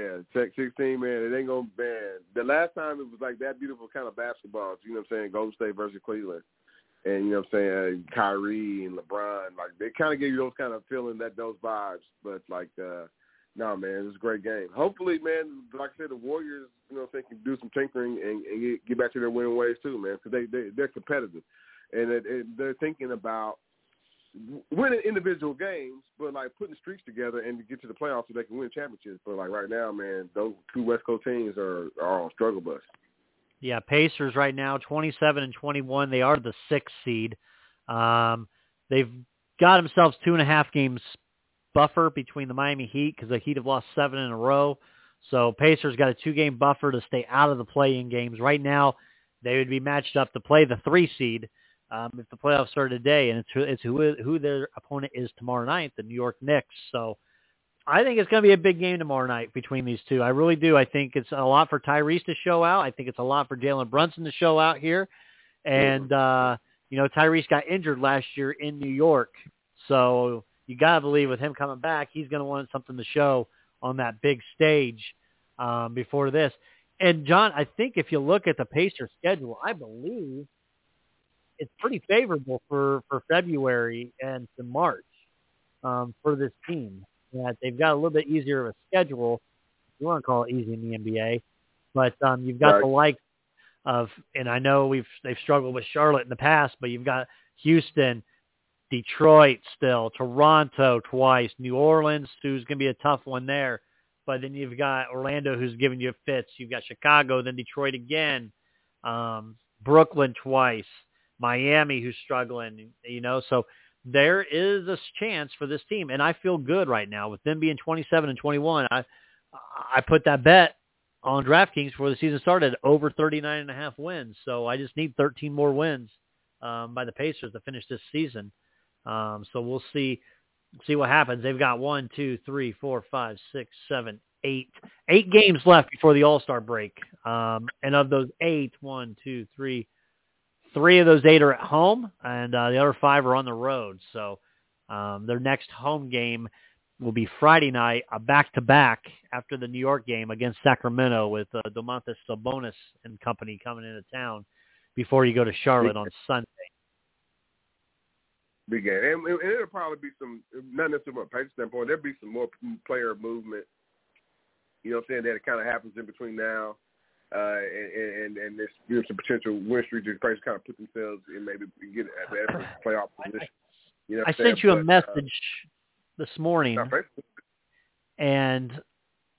16, man. It ain't gonna ban. The last time it was like that beautiful kind of basketball. You know what I'm saying? Golden State versus Cleveland. And, you know what I'm saying, Kyrie and LeBron, like, they kind of gave you those kind of feeling, those vibes. But, like, no, man, it was a great game. Hopefully, man, like I said, the Warriors, you know, they can do some tinkering and get back to their winning ways too, man, because they're competitive. And they're thinking about winning individual games, but, like, putting streaks together and to get to the playoffs so they can win championships. But, like, right now, man, those two West Coast teams are on struggle bus. Yeah, Pacers right now, 27-21. They are the 6th seed. They've got themselves 2.5 games buffer between the Miami Heat because the Heat have lost 7 in a row. So Pacers got a 2-game buffer to stay out of the play-in games. Right now, they would be matched up to play the 3 seed if the playoffs start today, and it's who their opponent is tomorrow night, the New York Knicks. So I think it's going to be a big game tomorrow night between these two. I really do. I think it's a lot for Tyrese to show out. I think it's a lot for Jalen Brunson to show out here. And, you know, Tyrese got injured last year in New York. So you got to believe with him coming back, he's going to want something to show on that big stage before this. And, John, I think if you look at the Pacers schedule, I believe it's pretty favorable for February and to March for this team. That they've got a little bit easier of a schedule. You want to call it easy in the NBA, but you've got the likes of, and I know they've struggled with Charlotte in the past, but you've got Houston, Detroit still, Toronto twice, New Orleans, who's going to be a tough one there, but then you've got Orlando, who's giving you fits. You've got Chicago, then Detroit again, Brooklyn twice, Miami, who's struggling. You know, so there is a chance for this team, and I feel good right now with them being 27-21. I put that bet on DraftKings before the season started over 39.5 wins. So I just need 13 more wins by the Pacers to finish this season. So we'll see what happens. They've got 1, 2, 3, 4, 5, 6, 7, 8 games left before the All-Star break. And of those 8, 1, 2, 3. 3 of those 8 are at home, and the other 5 are on the road. So their next home game will be Friday night, a back-to-back after the New York game against Sacramento with Domantas Sabonis and company coming into town before you go to Charlotte on Sunday. Big game. And it'll probably be some, not necessarily from a Patriots standpoint, there'll be some more player movement, you know what I'm saying, that kind of happens in between now. And there's, you know, some potential win streak to kind of put themselves in, maybe get at the playoff position. You know I sent you a message this morning, and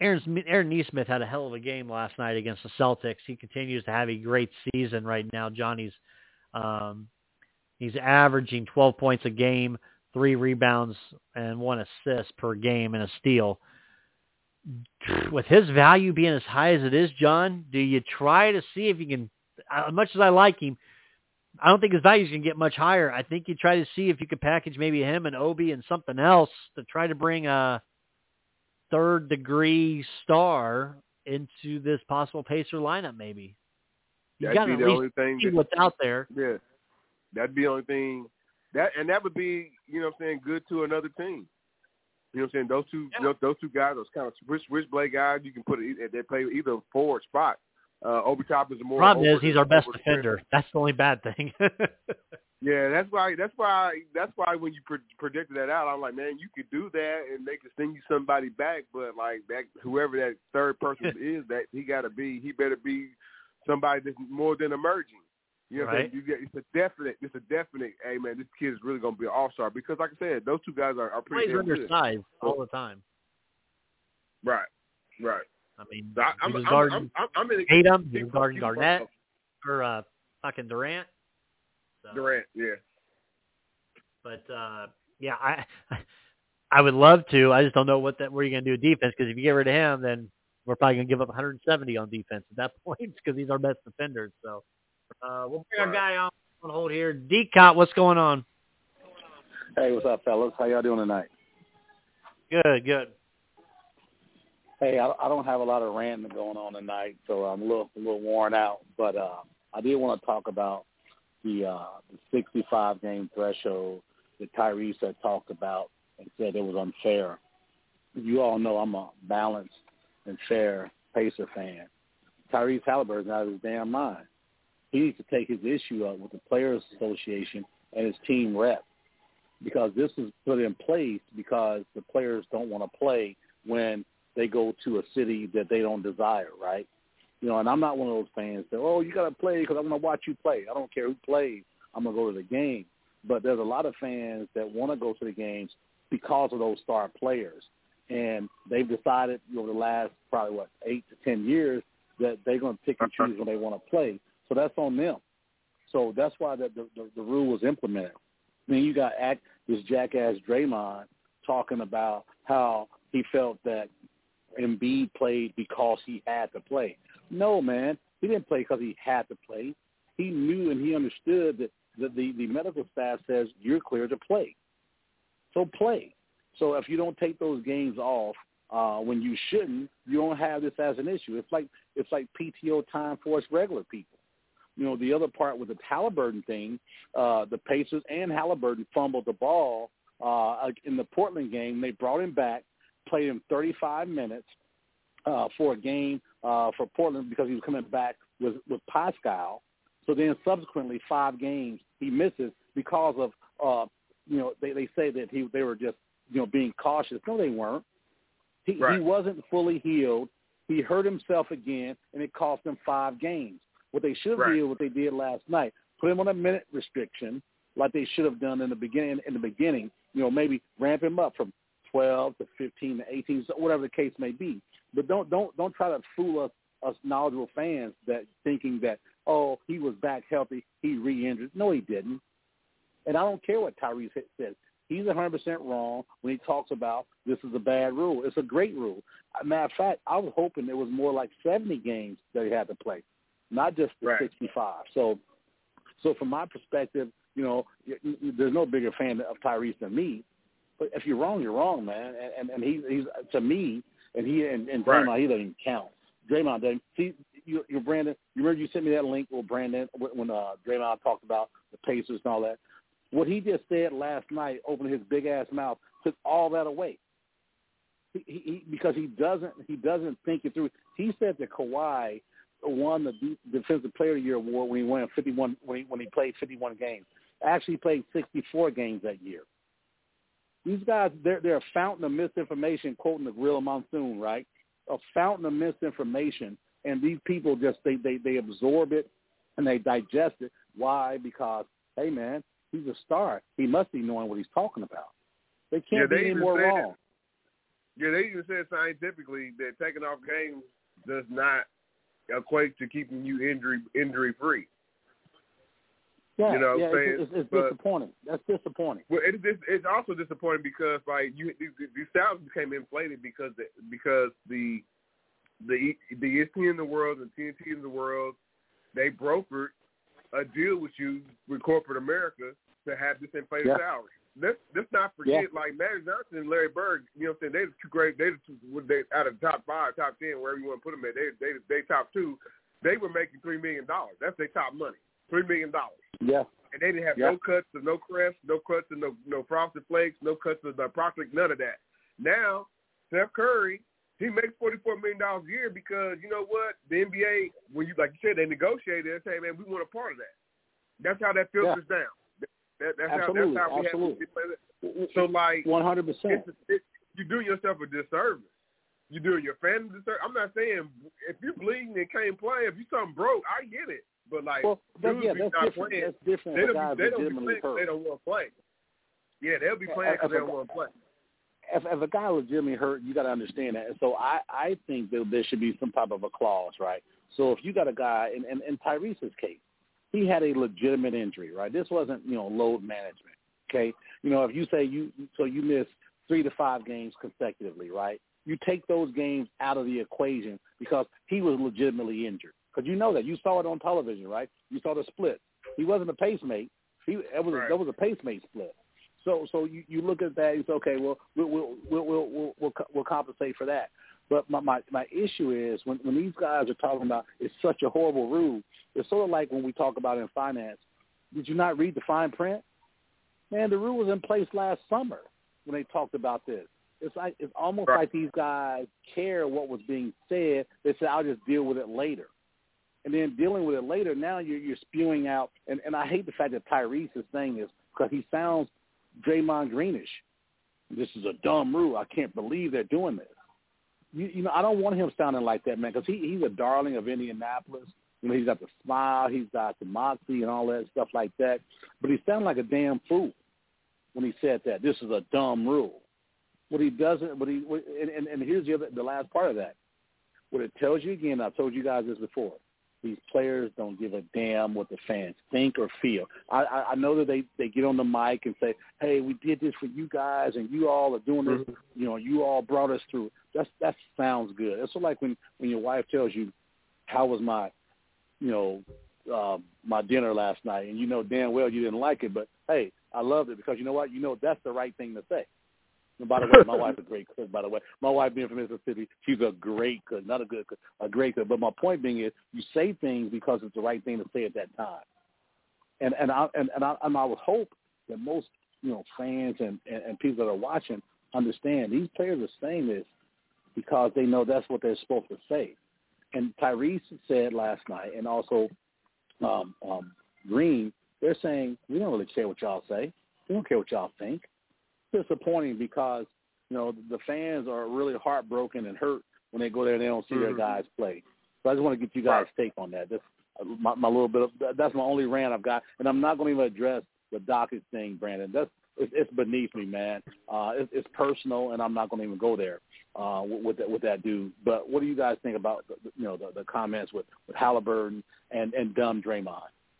Aaron Nesmith had a hell of a game last night against the Celtics. He continues to have a great season right now. Johnny's he's averaging 12 points a game, 3 rebounds, and 1 assist per game and a steal. With his value being as high as it is, John, do you try to see if you can, as much as I like him, I don't think his value is going to get much higher. I think you try to see if you could package maybe him and Obi and something else to try to bring a third-degree star into this possible Pacer lineup maybe. You got to at least see what's out there. Yeah, that'd be the only thing. That would be, good to another team. You know what I'm saying? Those two guys, those kind of switchblade guys, you can put they play either forward spot. Obi Toppin's a more. Problem is he's our best defender. That's the only bad thing. Yeah, that's why when you predicted that out, I'm like, man, you could do that and they could send you somebody back, but like that, whoever that third person is, that he better be somebody that's more than emerging. You know what I'm saying? It's a definite. Hey man, this kid is really gonna be an all-star because, like I said, those two guys are pretty good. Undersized all the time. Right. I mean, I'm guarding Tatum, he was guarding Garnett or fucking Durant. So. Durant, yeah. But yeah, I would love to. I just don't know what you're going to do with defense, because if you get rid of him, then we're probably going to give up 170 on defense at that point because he's our best defender. So we'll bring our guy on hold here. D-Cop, what's going on? Hey, what's up, fellas? How y'all doing tonight? Good. Hey, I don't have a lot of ranting going on tonight, so I'm a little worn out. But I did want to talk about the 65-game threshold that Tyrese had talked about and said it was unfair. You all know I'm a balanced and fair Pacer fan. Tyrese Halliburton's out of his damn mind. He needs to take his issue up with the Players Association and his team rep, because this is put in place because the players don't want to play when they go to a city that they don't desire, right? And I'm not one of those fans that, you got to play because I want to watch you play. I don't care who plays. I'm going to go to the game. But there's a lot of fans that want to go to the games because of those star players. And they've decided over the last probably, 8 to 10 years that they're going to pick and choose when they want to play. So that's on them. So that's why the rule was implemented. I mean, you got this jackass Draymond talking about how he felt that Embiid played because he had to play. No, man, he didn't play because he had to play. He knew and he understood that the medical staff says you're clear to play. So play. So if you don't take those games off when you shouldn't, you don't have this as an issue. It's like PTO time for us regular people. The other part with the Halliburton thing, the Pacers and Halliburton fumbled the ball in the Portland game. They brought him back, played him 35 minutes for a game for Portland because he was coming back with Pascal. So then subsequently 5 games he misses because of, they say that they were just, being cautious. No, they weren't. He wasn't fully healed. He hurt himself again, and it cost him 5 games. What they should have did, what they did last night, put him on a minute restriction like they should have done in the beginning. Maybe ramp him up from 12 to 15 to 18, whatever the case may be. But don't try to fool us knowledgeable fans that thinking that, he was back healthy, he re-injured. No, he didn't. And I don't care what Tyrese says. He's 100% wrong when he talks about this is a bad rule. It's a great rule. Matter of fact, I was hoping it was more like 70 games that he had to play, not just the 65. So from my perspective, there's no bigger fan of Tyrese than me. But if you're wrong, you're wrong, man. And he's to me, and Draymond, he doesn't even count. Draymond doesn't. See, you're Brandon. You remember you sent me that link with Brandon when Draymond talked about the Pacers and all that. What he just said last night, opening his big ass mouth, took all that away. He because he doesn't think it through. He said that Kawhi won the Defensive Player of the Year award when he won 51 when he played 51 games. Actually played 64 games that year. These guys, they're a fountain of misinformation, quoting the Gorilla Monsoon, right? A fountain of misinformation, and these people just they absorb it and they digest it. Why? Because hey, man, he's a star. He must be knowing what he's talking about. They can't be any more wrong. Yeah, they even said scientifically that taking off games does not equate to keeping you injury free. Yeah, you know, yeah, saying, it's disappointing. That's disappointing. Well, it's also disappointing because like these salaries became inflated because the ESPN in the world and TNT in the world, they brokered a deal with you with corporate America to have this inflated salary. Let's not forget, like Magic Johnson and Larry Bird. You know what I'm saying? They're the two great. They out of the top 5, top 10, wherever you want to put them at. They top 2. They were making $3 million. That's their top money. $3 million. Yeah. And they didn't have no cuts of no crest, no cuts of no frosted flakes, no cuts of the Procter, none of that. Now, Steph Curry, he makes $44 million a year because you know what? The NBA, when you like you said, they negotiated and say, man, we want a part of that. That's how that filters down. That's how we have to. So like 100%. You're doing yourself a disservice. You're doing your family a disservice. I'm not saying if you're bleeding and can't play, if you something broke, I get it. But like, that's different. That's different. They don't be playing. They don't want to play. Yeah, they'll be playing because they don't want to play. If a guy legitimately hurt, you got to understand that. And so I think that there should be some type of a clause, right? So if you got a guy in Tyrese's case, he had a legitimate injury, right? This wasn't load management. Okay, if you say you miss 3 to 5 games consecutively, right? You take those games out of the equation because he was legitimately injured. Because you know that. You saw it on television, right? You saw the split. He wasn't a pacemate. That was a pacemate split. So you look at that and say, okay, well we'll compensate for that. But my issue is when these guys are talking about it's such a horrible rule, it's sort of like when we talk about it in finance. Did you not read the fine print? Man, the rule was in place last summer when they talked about this. It's almost like these guys care what was being said. They said, I'll just deal with it later. And then dealing with it later, now you're spewing out. And I hate the fact that Tyrese is saying this because he sounds Draymond Greenish. This is a dumb rule. I can't believe they're doing this. I don't want him sounding like that, man, because he's a darling of Indianapolis. He's got the smile, he's got the moxie and all that stuff like that. But he sounded like a damn fool when he said that. This is a dumb rule. What he doesn't, and here's the last part of that. What it tells you, again, I've told you guys this before, these players don't give a damn what the fans think or feel. I know that they get on the mic and say, hey, we did this for you guys, and you all are doing this. You all brought us through. That sounds good. It's sort of like when your wife tells you, how was my dinner last night, and you know damn well you didn't like it, but, hey, I loved it because you know what? That's the right thing to say. And by the way, my wife's a great cook, by the way. My wife being from Mississippi, she's a great cook, not a good cook, a great cook. But my point being is you say things because it's the right thing to say at that time. And I would hope that most, fans and people that are watching understand these players are saying this because they know that's what they're supposed to say. And Tyrese said last night, and also Green, they're saying, we don't really care what y'all say. We don't care what y'all think. Disappointing because the fans are really heartbroken and hurt when they go there and they don't see their guys play. So I just want to get you guys' take on that. That's my little bit of that's my only rant I've got, and I'm not going to even address the Dockett thing, Brandon. It's beneath me, man. It's personal, and I'm not going to even go there with that dude. But what do you guys think about the comments with Halliburton and dumb Draymond?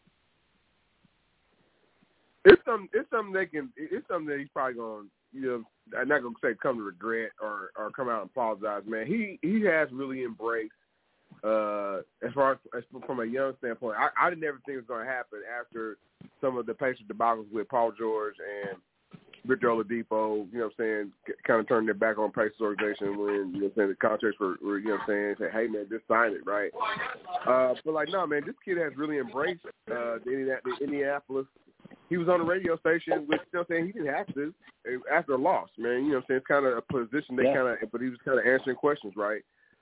It's something that he's probably going to, I'm not going to say come to regret or come out and apologize, man. He has really embraced, as far as from a young standpoint, I didn't ever think it was going to happen after some of the Pacers debacles with Paul George and Victor Oladipo, kind of turning their back on Pacers organization when, the contracts were say, hey, man, just sign it, right? But, like, no, man, this kid has really embraced the Indianapolis. He was on the radio station, which he didn't have to after a loss, man. It's kind of a position but he was kind of answering questions, right?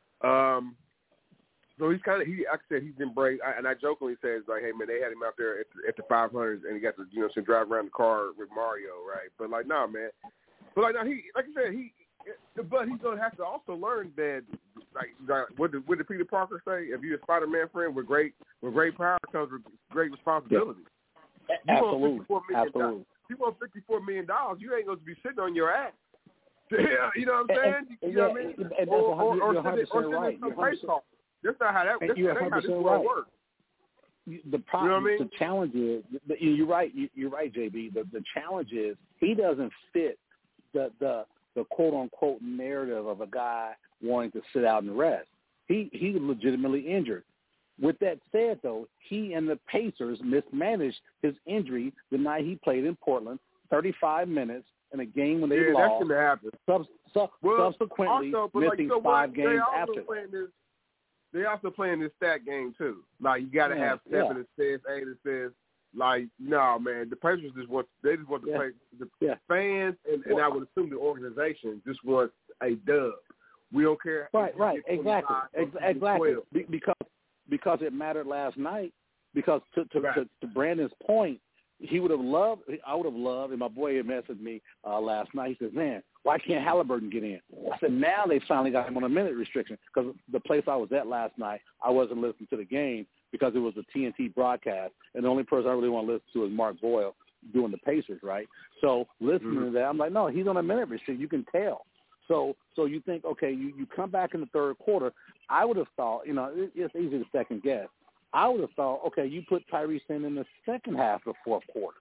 So he's like I said, he's embraced. And I jokingly said, like, hey man, they had him out there at the 500s, and he got to drive around the car with Mario, right? But like, nah, man. But like, he, like I said, but he's gonna have to also learn that, like what did Peter Parker say? If you're a Spider-Man friend, with great power comes with great responsibility. Absolutely. You want $54 million, you ain't going to be sitting on your ass. Yeah, you know what I'm saying? You know what I mean? And you're 100% right. That's not how that ain't how this world works. The problem, you know what I mean? The challenge is, you're right. You're right, JB. The challenge is he doesn't fit the quote unquote narrative of a guy wanting to sit out and rest. He legitimately injured. With that said, though, he and the Pacers mismanaged his injury the night he played in Portland, 35 minutes in a game when they lost. Yeah, that's going to happen. Subsequently, also, missing 5 games after. They also playing this stat game, too. Like, you got to have 7 that says, 8 that says, like, no, man, the Pacers just want to play. The fans, and I would assume the organization just wants a dub. We don't care. Right, exactly. Because it mattered last night. Because to Brandon's point, I would have loved, and my boy had messaged me last night. He says, man, why can't Halliburton get in? I said, now they finally got him on a minute restriction, because the place I was at last night, I wasn't listening to the game because it was a TNT broadcast, and the only person I really want to listen to is Mark Boyle doing the Pacers, right? So listening to that, I'm like, no, he's on a minute restriction. You can tell. So you think, okay, you come back in the third quarter. I would have thought, it's easy to second guess. I would have thought, okay, you put Tyrese in the second half of the fourth quarter,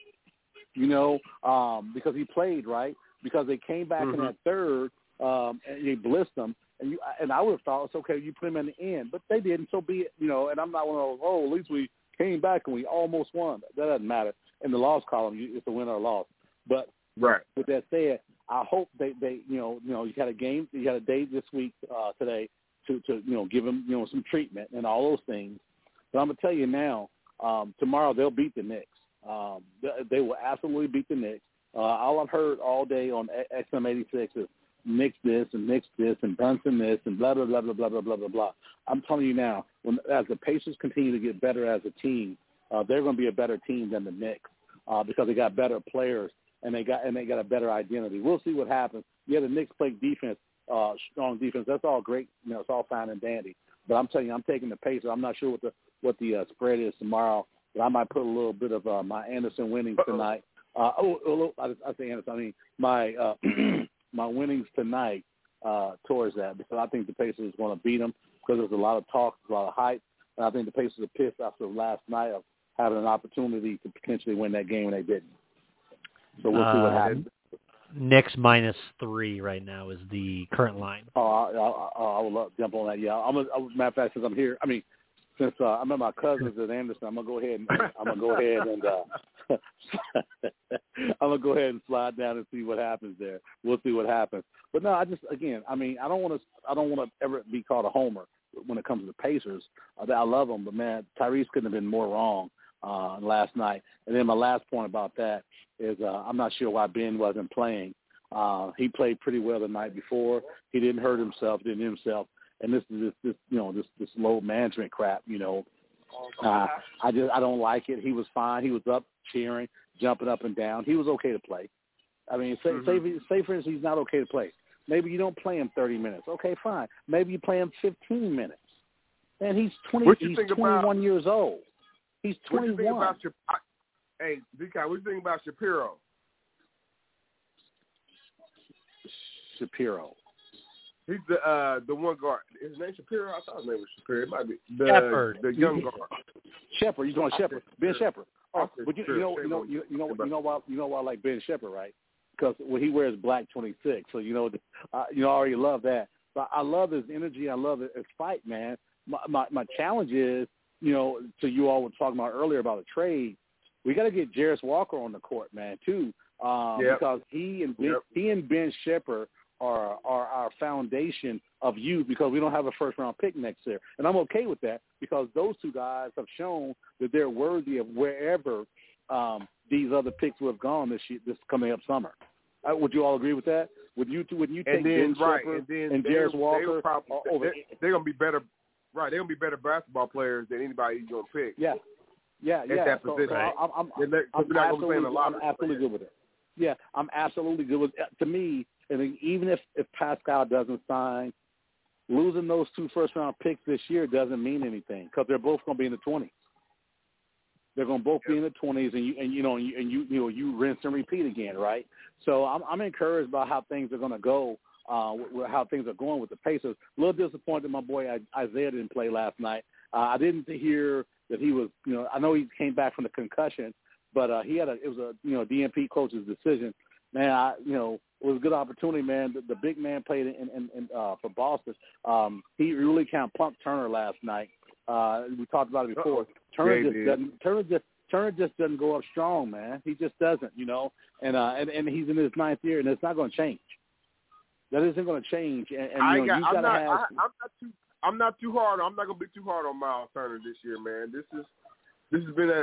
because he played, right? Because they came back in that third, and they blitzed them. And I would have thought, it's okay, you put him in the end. But they didn't, so be it, and I'm not one of those, at least we came back and we almost won. That doesn't matter. In the loss column, it's a win or a loss. But with that said, I hope they you had a game, you had a day this week, today, to give him, some treatment and all those things. But I'm going to tell you now, tomorrow they'll beat the Knicks. They will absolutely beat the Knicks. All I've heard all day on XM86 is Knicks this and Brunson this and blah, blah, blah, blah, blah, blah, blah, blah, blah. I'm telling you now, as the Pacers continue to get better as a team, they're going to be a better team than the Knicks because they got better players and they got a better identity. We'll see what happens. Yeah, the Knicks play defense, strong defense. That's all great. It's all fine and dandy. But I'm telling you, I'm taking the Pacers. I'm not sure what the spread is tomorrow, but I might put a little bit of my Anderson winnings tonight. I say Anderson. I mean my my winnings tonight towards that, because I think the Pacers is going to beat them because there's a lot of talk, there's a lot of hype, and I think the Pacers are pissed after last night of having an opportunity to potentially win that game and they didn't. So we'll see what happens. Knicks -3 right now is the current line. I would love to jump on that. Yeah, matter of fact, since I'm here, since I'm at my cousins at Anderson, I'm gonna go ahead and slide down and see what happens there. We'll see what happens. But no, I don't want to ever be called a homer when it comes to the Pacers. I love them, but man, Tyrese couldn't have been more wrong last night. And then my last point about that is I'm not sure why Ben wasn't playing. He played pretty well the night before. He didn't hurt himself, and this is this low management crap. I don't like it. He was fine. He was up cheering, jumping up and down. He was okay to play. Say for instance he's not okay to play. Maybe you don't play him 30 minutes. Okay, fine. Maybe you play him 15 minutes. And he's 21 years old. He's 21. What do you think about hey, Vikai, what do you think about Shapiro? He's the one guard. Is his name Shapiro? I thought his name was Shapiro. It might be the young guard. Shepard. You going Shepard? Ben Shepard. Oh, but you know why I like Ben Shepard, right? Because when he wears black 26, so you already love that. But I love his energy. I love his fight, man. My challenge is, so you all were talking about earlier about a trade. We got to get Jarris Walker on the court, man, too, because he and Ben Shepard are our foundation of youth, because we don't have a first-round pick next year. And I'm okay with that, because those two guys have shown that they're worthy of wherever these other picks would have gone this coming up summer. Would you all agree with that? Would you take Ben Shepard and Jarris Walker over? They're going to be better. Right, they're going to be better basketball players than anybody you're going to pick. Yeah. At that position. So I'm absolutely good with it. Yeah, I'm absolutely good with it. To me, and even if Pascal doesn't sign, losing those 2 first-round picks this year doesn't mean anything, because they're both going to be in the 20s. They're going to both be in the 20s, and you rinse and repeat again, right? So I'm encouraged by how things are going to go, how things are going with the Pacers. A little disappointed my boy Isaiah didn't play last night. I didn't hear that he was, I know he came back from the concussion, but it was a DNP coach's decision. Man, it was a good opportunity, man. The big man played for Boston. He really kind of pumped Turner last night. We talked about it before. Turner just doesn't go up strong, man. He just doesn't, and he's in his 9th year, and it's not going to change. That isn't going to change. I'm not too hard. I'm not going to be too hard on Miles Turner this year, man. This has been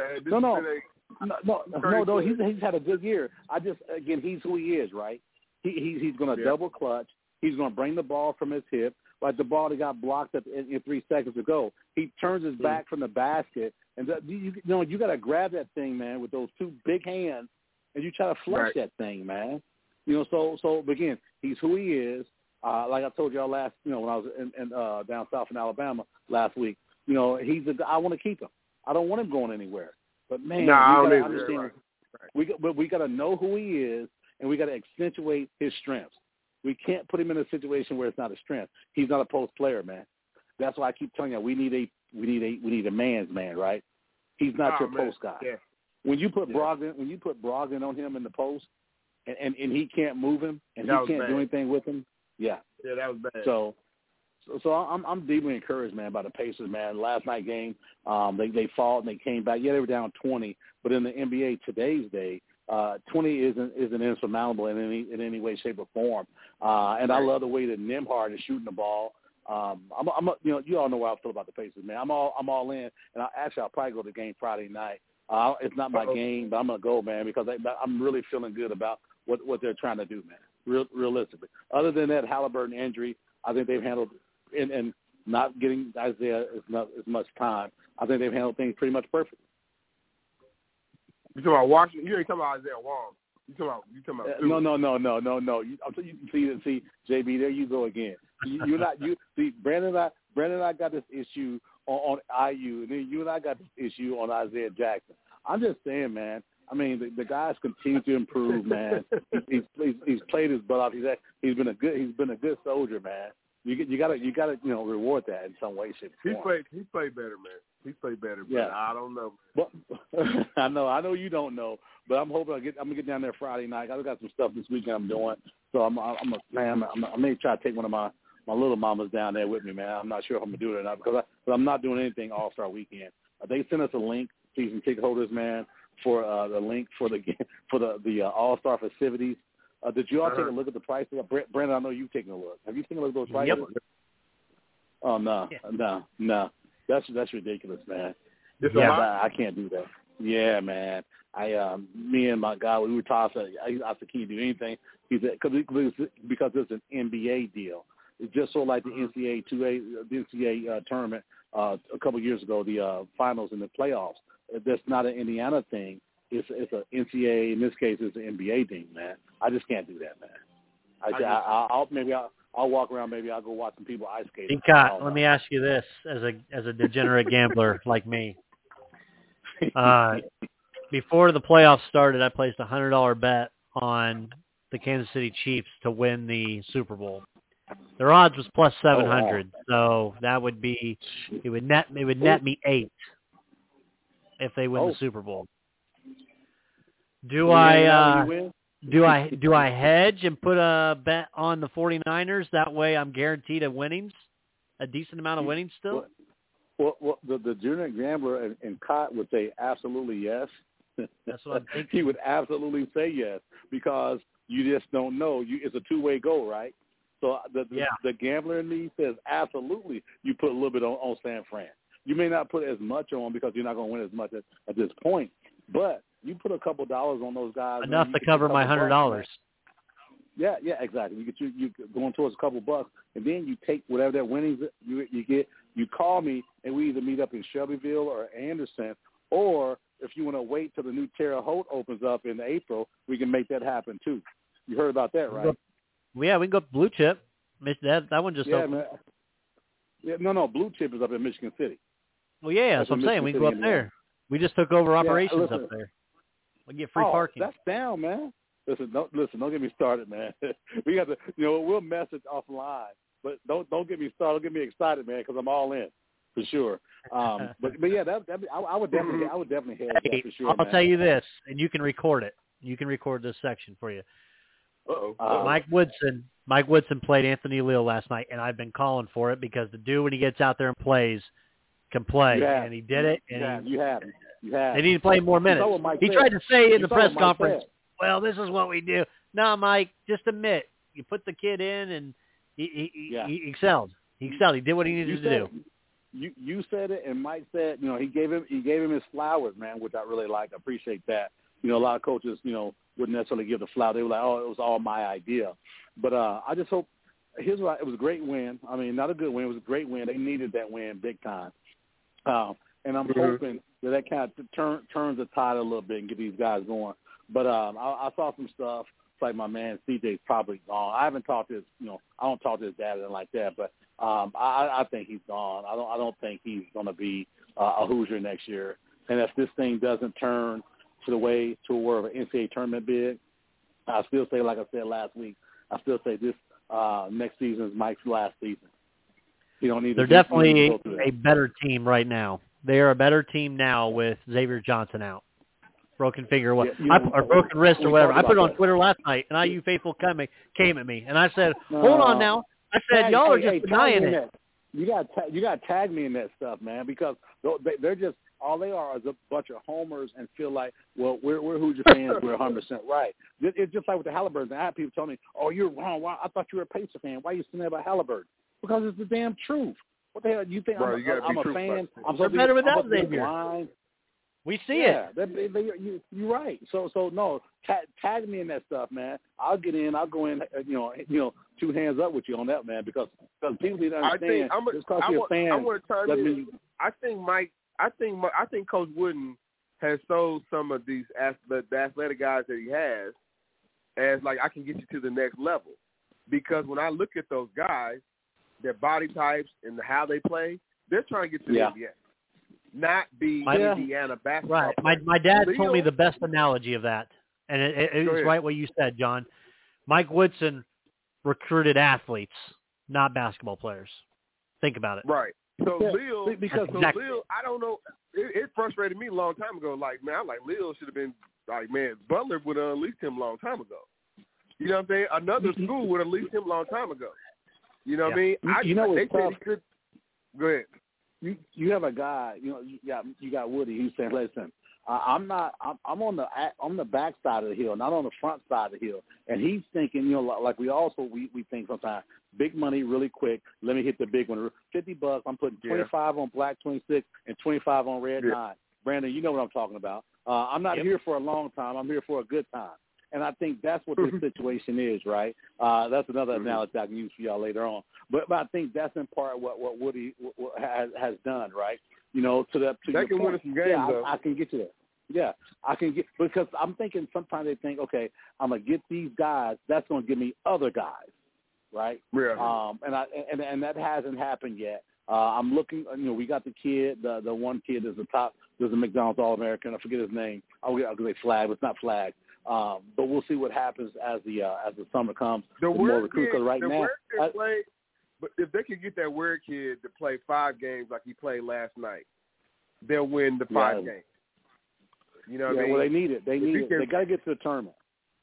No, he's had a good year. He's who he is, right? He's going to double clutch. He's going to bring the ball from his hip, like the ball that got blocked in 3 seconds ago. He turns his back from the basket, and you got to grab that thing, man, with those 2 big hands, and you try to flush that thing, man. So again, he's who he is. Like I told y'all last, when I was in down south in Alabama last week. I want to keep him. I don't want him going anywhere. But man, we got to understand. Right. We got to know who he is, and we got to accentuate his strengths. We can't put him in a situation where it's not a strength. He's not a post player, man. That's why I keep telling you we need a man's man, right? He's not your post guy. Yeah. When you put Brogdon on him in the post, and he can't move him, and he can't do anything with him, yeah, that was bad. So I'm deeply encouraged, man, by the Pacers, man. Last night game, they fought and they came back. Yeah, they were down 20, but in the NBA today's day, 20 isn't insurmountable in any way, shape, or form. And I love the way that Nembhard is shooting the ball. You all know how I feel about the Pacers, man. I'm all in, and I'll probably go to the game Friday night. It's not my game, but I'm gonna go, man, because I'm really feeling good about what they're trying to do, man. Realistically, other than that Halliburton injury, I think they've handled and not getting Isaiah as much time. I think they've handled things pretty much perfectly. You talking about Washington? You ain't talking about Isaiah Wong. You talking about No. You see, JB, there you go again. Brandon and I got this issue on IU, and then you and I got this issue on Isaiah Jackson. I'm just saying, man. I mean, the guys continue to improve, man. He's played his butt off. He's been a good soldier, man. You gotta reward that in some way, shape, or form. He played better, man. He played better, but yeah. I don't know. But I know you don't know, but I'm hoping I'm gonna get down there Friday night. I got some stuff this weekend I'm doing, so I may try to take one of my little mamas down there with me, man. I'm not sure if I'm gonna do it or not because I'm not doing anything All-Star weekend. They sent us a link, season ticket holders, man, for the link for the All-Star festivities. Did you all take a look at the prices? Brandon, I know you've taken a look. Have you taken a look at those prices? Yep. Oh no. That's ridiculous, man. I can't do that. Yeah, man. Me and my guy, we were talking. I said, "Can you do anything?" He said, "Because it's an NBA deal. It's just so like the NCAA tournament a couple of years ago, the finals and the playoffs. That's not an Indiana thing. It's an NCAA. In this case, it's an NBA thing, man. I just can't do that, man. I'll walk around. Maybe I'll go watch some people ice skate. Scott, let me ask you this: as a degenerate gambler like me, before the playoffs started, I placed a $100 bet on the Kansas City Chiefs to win the Super Bowl. Their odds was plus 700, so that would be it would net me 8 if they win the Super Bowl. Do I hedge and put a bet on the 49ers? That way I'm guaranteed a decent amount of winnings still? Well, the junior gambler and Cott would say absolutely yes. That's what I'm thinking. He would absolutely say yes because you just don't know. It's a two-way go, right? So the gambler in me says absolutely you put a little bit on San Fran. You may not put as much on because you're not going to win as much at this point, but you put a couple dollars on those guys. Enough to cover my $100. Yeah, exactly. You going towards a couple bucks, and then you take whatever that winnings you get. You call me, and we either meet up in Shelbyville or Anderson, or if you want to wait till the new Terre Haute opens up in April, we can make that happen too. You heard about that, right? Yeah, we can go Blue Chip. That one just opened. Man. Yeah, no, Blue Chip is up in Michigan City. Well, yeah, that's what I'm saying. We can go up there. We just took over operations up there. We get free parking. That's down, man. Listen, don't get me started, man. We got to, we'll message offline, but don't get me started. Don't get me excited, man, because I'm all in for sure. But yeah, I would definitely head that for sure. I'll tell you this, and you can record it. You can record this section for you. Mike Woodson played Anthony Leal last night, and I've been calling for it because the dude, when he gets out there and plays, can play, and he did it. And you have. They need to play more minutes. He tried to say in the press conference, well, this is what we do. No, Mike, just admit. You put the kid in, and he excelled. He excelled. He did what he needed to do. You said it, and Mike said, he gave him his flowers, man, which I really like. I appreciate that. A lot of coaches, wouldn't necessarily give the flower. They were like, oh, it was all my idea. But I just hope it was a great win. I mean, not a good win. It was a great win. They needed that win big time. And I'm hoping that kind of turns the tide a little bit and get these guys going. But I saw some stuff. It's like my man CJ's probably gone. I haven't talked to his, I don't talk to his dad and like that. But I think he's gone. I don't think he's going to be a Hoosier next year. And if this thing doesn't turn to where of an NCAA tournament bid, I still say, like I said last week, I still say this next season is Mike's last season. They're definitely a better team right now. They are a better team now with Xavier Johnson out. Broken finger, or broken wrist or whatever. I put it on Twitter last night, and IU faithful came at me, and I said, "Hold on now." I said, "Y'all are just denying it." You got to tag me in that stuff, man, because they're just all they are is a bunch of homers and feel like, well, we're Hoosier fans, we're 100% right. It's just like with the Halliburton. I had people tell me, "Oh, you're wrong. Why? I thought you were a Pacer fan. Why are you saying that about Halliburton?" Because it's the damn truth. What the hell? You think I'm a fan? They're better without Xavier. We see it. You're right. So no, tag me in that stuff, man. I'll get in. I'll go in. Two hands up with you on that, man. Because people need to understand. Just because you're a fan, I think Coach Wooden has sold some of these the athletic guys that he has as like, I can get you to the next level. Because when I look at those guys, their body types and how they play, they're trying to get to the NBA. Not be Indiana basketball. Right. My dad told me the best analogy of that, and it's right what you said, John. Mike Woodson recruited athletes, not basketball players. Think about it. Right. So Lil, I don't know. It frustrated me a long time ago. Like, man, Lil should have been like, man, Butler would have unleashed him a long time ago. You know what I'm saying? Another school would have unleashed him a long time ago. You know what I mean? What's tough? Go ahead. You have a guy. You got Woody. He's saying, listen, I'm on the back side of the hill, not on the front side of the hill. And he's thinking, like we think sometimes, big money really quick. Let me hit the big one. $50. I'm putting 25 on Black 26 and 25 on Red 9. Brandon, you know what I'm talking about. I'm not here for a long time. I'm here for a good time. And I think that's what this situation is, right? That's another analogy I can use for y'all later on. But I think that's in part what Woody has done, right? To that can win some games, though. I can get to that. Yeah, I can get, because I'm thinking sometimes they think, okay, I'm gonna get these guys. That's gonna give me other guys, right? Yeah. And that hasn't happened yet. I'm looking. We got the kid, the one kid is there's a McDonald's All-American. I forget his name. I'll say Flag, but it's not Flag. But we'll see what happens as the summer comes. The more recruits, right now. But if they can get that Ware kid to play 5 games like he played last night, they'll win the 5 games. You know what I mean? Well, they need it. They got to get to the tournament.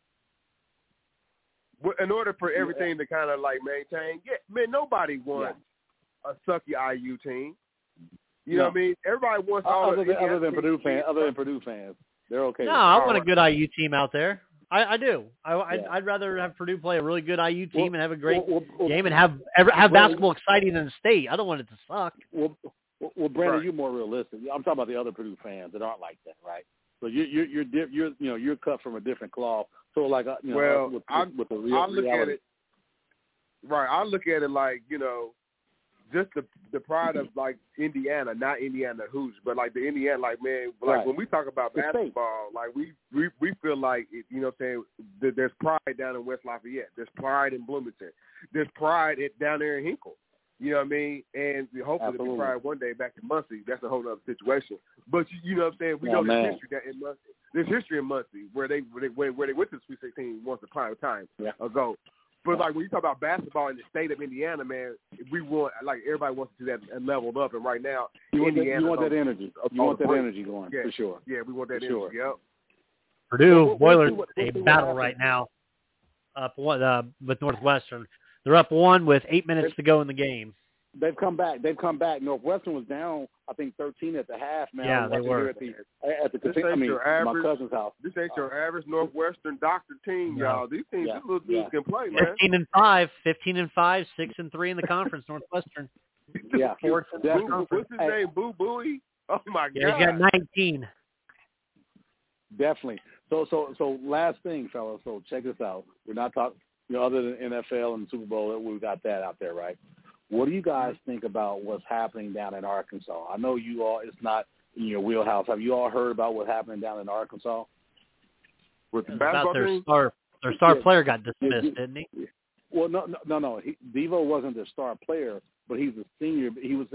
In order for everything to kind of like maintain, nobody wants a sucky IU team. You know what I mean? Everybody wants other than Purdue fans. They're okay. No, I want a good IU team out there. I do. I'd rather have Purdue play a really good IU team and have a great game and have basketball exciting in the state. I don't want it to suck. Well, Brandon, you're more realistic. I'm talking about the other Purdue fans that aren't like that, right? So you're cut from a different cloth. So like with the reality. At it. Right, I look at it like just the pride of like Indiana, not Indiana Hoosiers, but like the Indiana, like, man, like when we talk about basketball, like we feel like what I'm saying, there's pride down in West Lafayette, there's pride in Bloomington, there's pride down there in Hinkle. You know what I mean? And hopefully they'll be fired one day back to Muncie. That's a whole other situation. But you know what I'm saying? We know there's history that in Muncie. There's history in Muncie where they went to the Sweet 16 once upon a time ago. But like when you talk about basketball in the state of Indiana, man, we want everybody wants to do that and leveled up. And right now, you want that energy. You want that energy going for sure. Yeah, we want that energy. Sure. Yep. Purdue Boilers a battle right now up with Northwestern. They're up 1 with 8 minutes to go in the game. They've come back. Northwestern was down, I think, 13 at the half. Man, yeah, they were. At the my cousin's house. This ain't your average Northwestern doctor team, y'all. These teams, these little dudes can play, man. 15-5, 6-3 in the conference. Northwestern. Yeah, what's his name? Boo Booey. Oh my God. He's got 19. Definitely. So last thing, fellas. So check this out. We're not talking, other than NFL and Super Bowl, we've got that out there, right? What do you guys think about what's happening down in Arkansas? I know you all, it's not in your wheelhouse. Have you all heard about what's happening down in Arkansas? With the basketball team? Their star player got dismissed, didn't he? Well, no. Devo wasn't their star player, but he's a senior. He was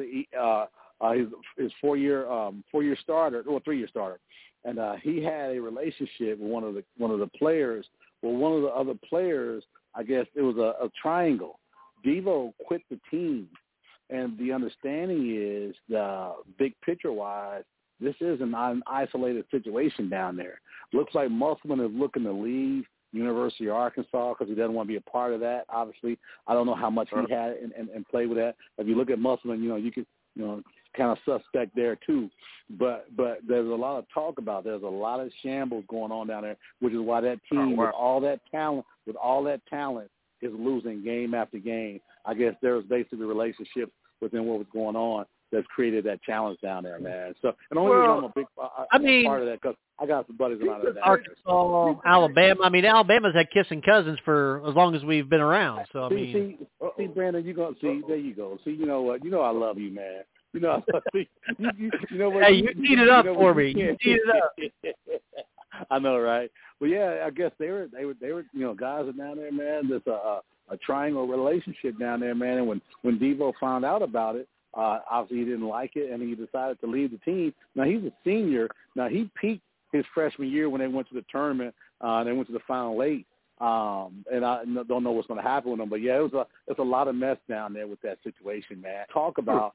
his 4-year starter, or 3-year starter, and he had a relationship with one of the players. Well, one of the other players, I guess it was a triangle. Devo quit the team, and the understanding is, big picture-wise, this is an isolated situation down there. Looks like Musselman is looking to leave University of Arkansas because he doesn't want to be a part of that. Obviously, I don't know how much he had and played with that. If you look at Musselman, you can kind of suspect there too. But there's a lot of talk about. There's a lot of shambles going on down there, which is why that team with all that talent is losing game after game. I guess there was basically relationships within what was going on that's created that challenge down there, man. So, and only reason I'm a part of that because I got some buddies around there. Arkansas, Alabama. I mean, Alabama's had kissing cousins for as long as we've been around. So see, Brandon, you're gonna see. There you go. See, you know what? You know I love you, man. You know, you know what? Hey, you teed it up for me. You teed it up. I know, right? Well, yeah, I guess they were, guys are down there, man. There's a triangle relationship down there, man. And when Devo found out about it, obviously he didn't like it, and he decided to leave the team. Now he's a senior. Now he peaked his freshman year when they went to the tournament. They went to the Final Eight. And I don't know what's going to happen with them, but yeah, it's a lot of mess down there with that situation, man. Talk about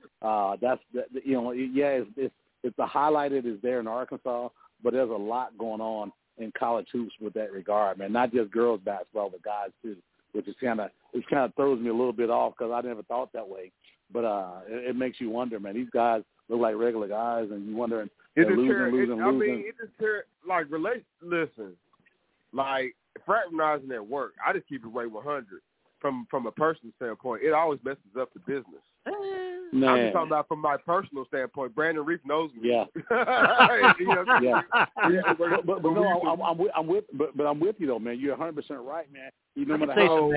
it's the highlighted is there in Arkansas, but there's a lot going on in college hoops with that regard, man. Not just girls basketball, but guys too, which is kind of throws me a little bit off because I never thought that way. But it makes you wonder, man. These guys look like regular guys, and you wondering losing. I mean, it just listen, like fraternizing at work. I just keep it way 100 from a personal standpoint. It always messes up the business. Man. I'm just talking about from my personal standpoint. Brandon Reef knows me. Yeah. Yeah. I'm with you though, man. You're 100% right, man. No matter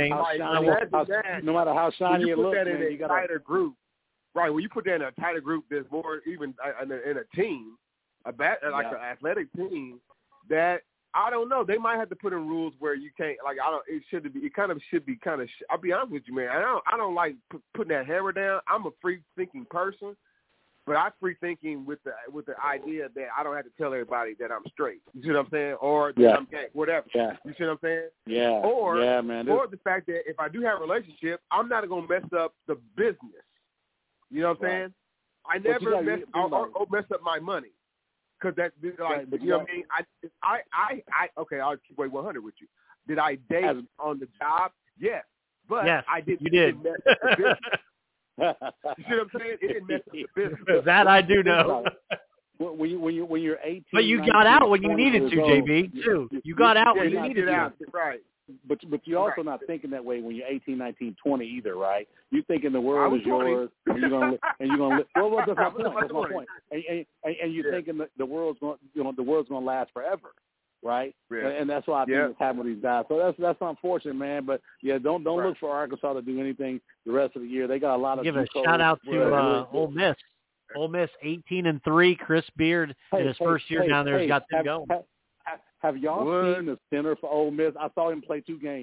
how shiny it looks, man, you got a tighter group. Right. When you put that in a tighter group, there's more even in a team, an athletic team that. I don't know. They might have to put in rules where you can't. It should be. It should be. I'll be honest with you, man. I don't like putting that hammer down. I'm a free thinking person, but I'm free thinking with the idea that I don't have to tell everybody that I'm straight. You see what I'm saying? Or that I'm gay, whatever. Yeah. You see what I'm saying? Yeah. Or man. Or the fact that if I do have a relationship, I'm not going to mess up the business. You know what I'm saying? I never mess up my money. Because you know what I mean? Okay, I'll keep away 100 with you. Did I date on the job? Yes. But I didn't. You did. Mess up the business. You see what I'm saying? It didn't mess up the business. That I do know. When you're 18, but you got out when you needed to, JB, too. You got out when you needed to. Right. But you're also not thinking that way when you're 18, 19, 20 either, right? You're thinking the world is yours, and you're gonna live. Well, that's my point. That's my point. And you're thinking that the world's gonna last forever, right? Yeah. And that's why I think it's happening with these guys. So that's unfortunate, man. But yeah, don't look for Arkansas to do anything the rest of the year. They got a lot of. Give a shout out to Ole Miss. Ole Miss 18-3. Chris Beard in his first year down there has got them going. Have y'all seen the center for Ole Miss? I saw him play 2 games.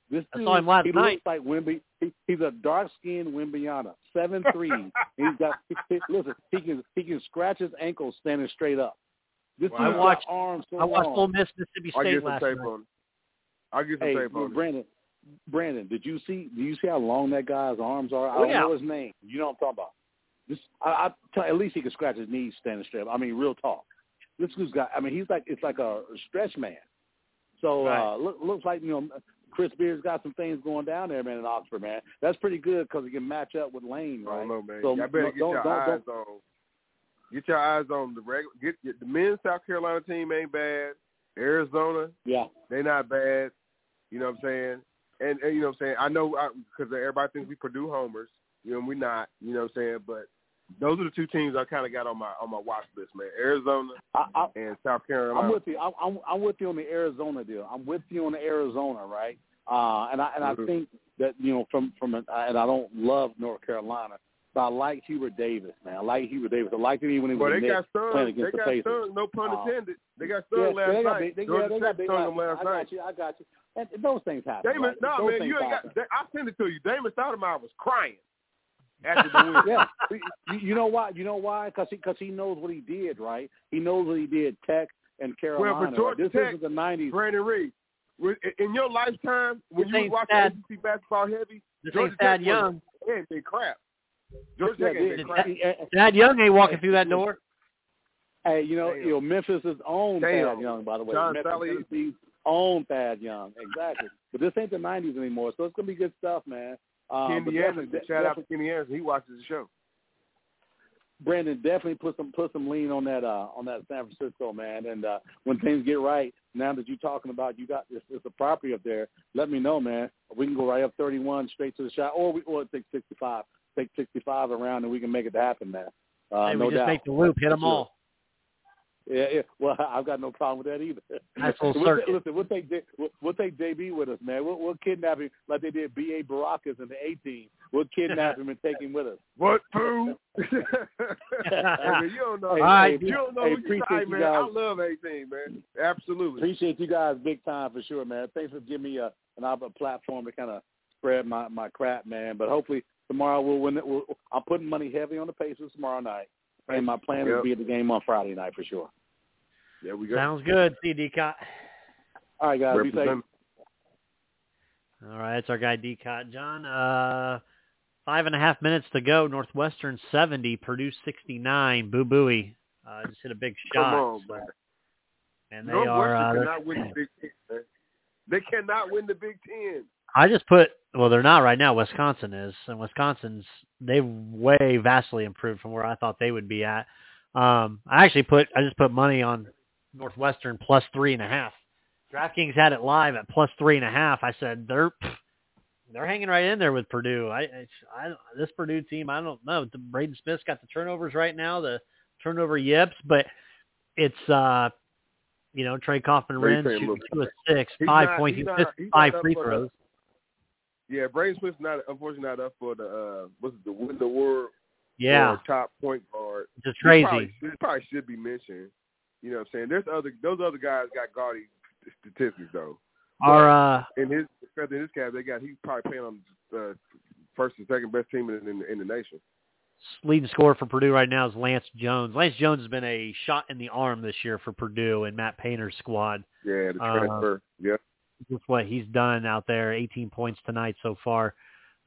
This I dude, saw him last he night. looks like Wemby. He's a dark-skinned Wembyana, 7'3". Listen, he can scratch his ankles standing straight up. This Wow. dude's got arms so I watched long. Ole Miss Mississippi I'll State get some last tape night. on it. I'll get some Hey, tape on it. Brandon, do you see how long that guy's arms are? I Oh, don't yeah. know his name. You know what I'm talking about. At least he can scratch his knees standing straight up. I mean, real talk. This dude's got. I mean, it's like a stretch man. So Right. looks like Chris Beard's got some things going down there, man, in Oxford, man. That's pretty good because he can match up with Lane, right? I don't know, man. So Y'all better get your eyes on. Get your eyes on the regular. Get the men's South Carolina team ain't bad. Arizona, Yeah. they not bad. You know what I'm saying? And you know what I'm saying? I know because everybody thinks we Purdue homers. We're not. You know what I'm saying? But those are the two teams I kind of got on my watch list, man. Arizona and South Carolina. I'm with you. I'm with you on the Arizona deal. I'm with you on the Arizona, right? And I think that and I don't love North Carolina, but I like Hubert Davis, man. I like Hubert Davis. I liked him when he was they got playing against the Pacers. stung, no pun intended. They got stung last night. Georgia Tech stung them last night. I got you. And those things happen. Damon, right? no, those man, things you ain't happen. got. I sent it to you. Damon Stoudemire was crying after the win. Yeah, you know why? Because he knows what he did, right? He knows what he did. Tech and Carolina. Well, for Georgia this Tech, isn't the '90s. Brandon Reed, in your lifetime, when you was watching ACC basketball heavy, Georgia Tech Young ain't been crap. Georgia Tech ain't been crap. Thad Young ain't walking through that door. Hey, Memphis' own Thad Young, by the way. John Memphis, Sally. Tennessee's own Thad Young, exactly. But this ain't the '90s anymore, so it's gonna be good stuff, man. Kenny Anderson, shout out to Kenny Anderson. He watches the show. Brandon, definitely put some lean on that San Francisco, man. And when things get right, now that you're talking about you got this a property up there, let me know, man. We can go right up 31 straight to the shot, or take 65. Take 65 around, and we can make it happen, man. Hey, no we just doubt. make the loop, hit them all. Yeah. Well, I've got no problem with that either. Nice little circuit. Listen, we'll take JB with us, man. We'll kidnap him like they did B.A. Baracus in the A-team. We'll kidnap him and take him with us. What, fool? Hey, man, you don't know. You don't know who you are, man. I love A-team, man. Absolutely. Appreciate you guys big time for sure, man. Thanks for giving me a platform to kind of spread my crap, man. But hopefully tomorrow we'll win it. I'm putting money heavy on the Pacers tomorrow night. And my plan is to be at the game on Friday night for sure. Yeah, we go. Sounds good. See you, D-Cot. All right, guys. Be safe. All right, that's our guy, D-Cot. John, 5.5 minutes to go. Northwestern 70, Purdue 69. Boo Booey just hit a big shot. Come on, man. And they Northwestern cannot win the Big Ten, man. They cannot win the Big Ten. I just they're not right now. Wisconsin is, and they've way vastly improved from where I thought they would be at. I just put money on Northwestern plus 3.5. DraftKings had it live at plus 3.5. I said they're hanging right in there with Purdue. This Purdue team, I don't know. Braden Smith's got the turnovers right now, the turnover yips, but it's Trey Kaufman-Renz shooting 2 of 6, 5 points, he's missed 5 free throws. Yeah, Braden Smith's unfortunately not up for the the Win the World top point guard. Just crazy. He probably should be mentioned. You know what I'm saying? Those other guys got gaudy statistics though. In his case, he's probably playing on the first and second best team in the nation. Leading scorer for Purdue right now is Lance Jones. Lance Jones has been a shot in the arm this year for Purdue and Matt Painter's squad. Yeah, the transfer. Yeah. With what he's done out there, 18 points tonight so far.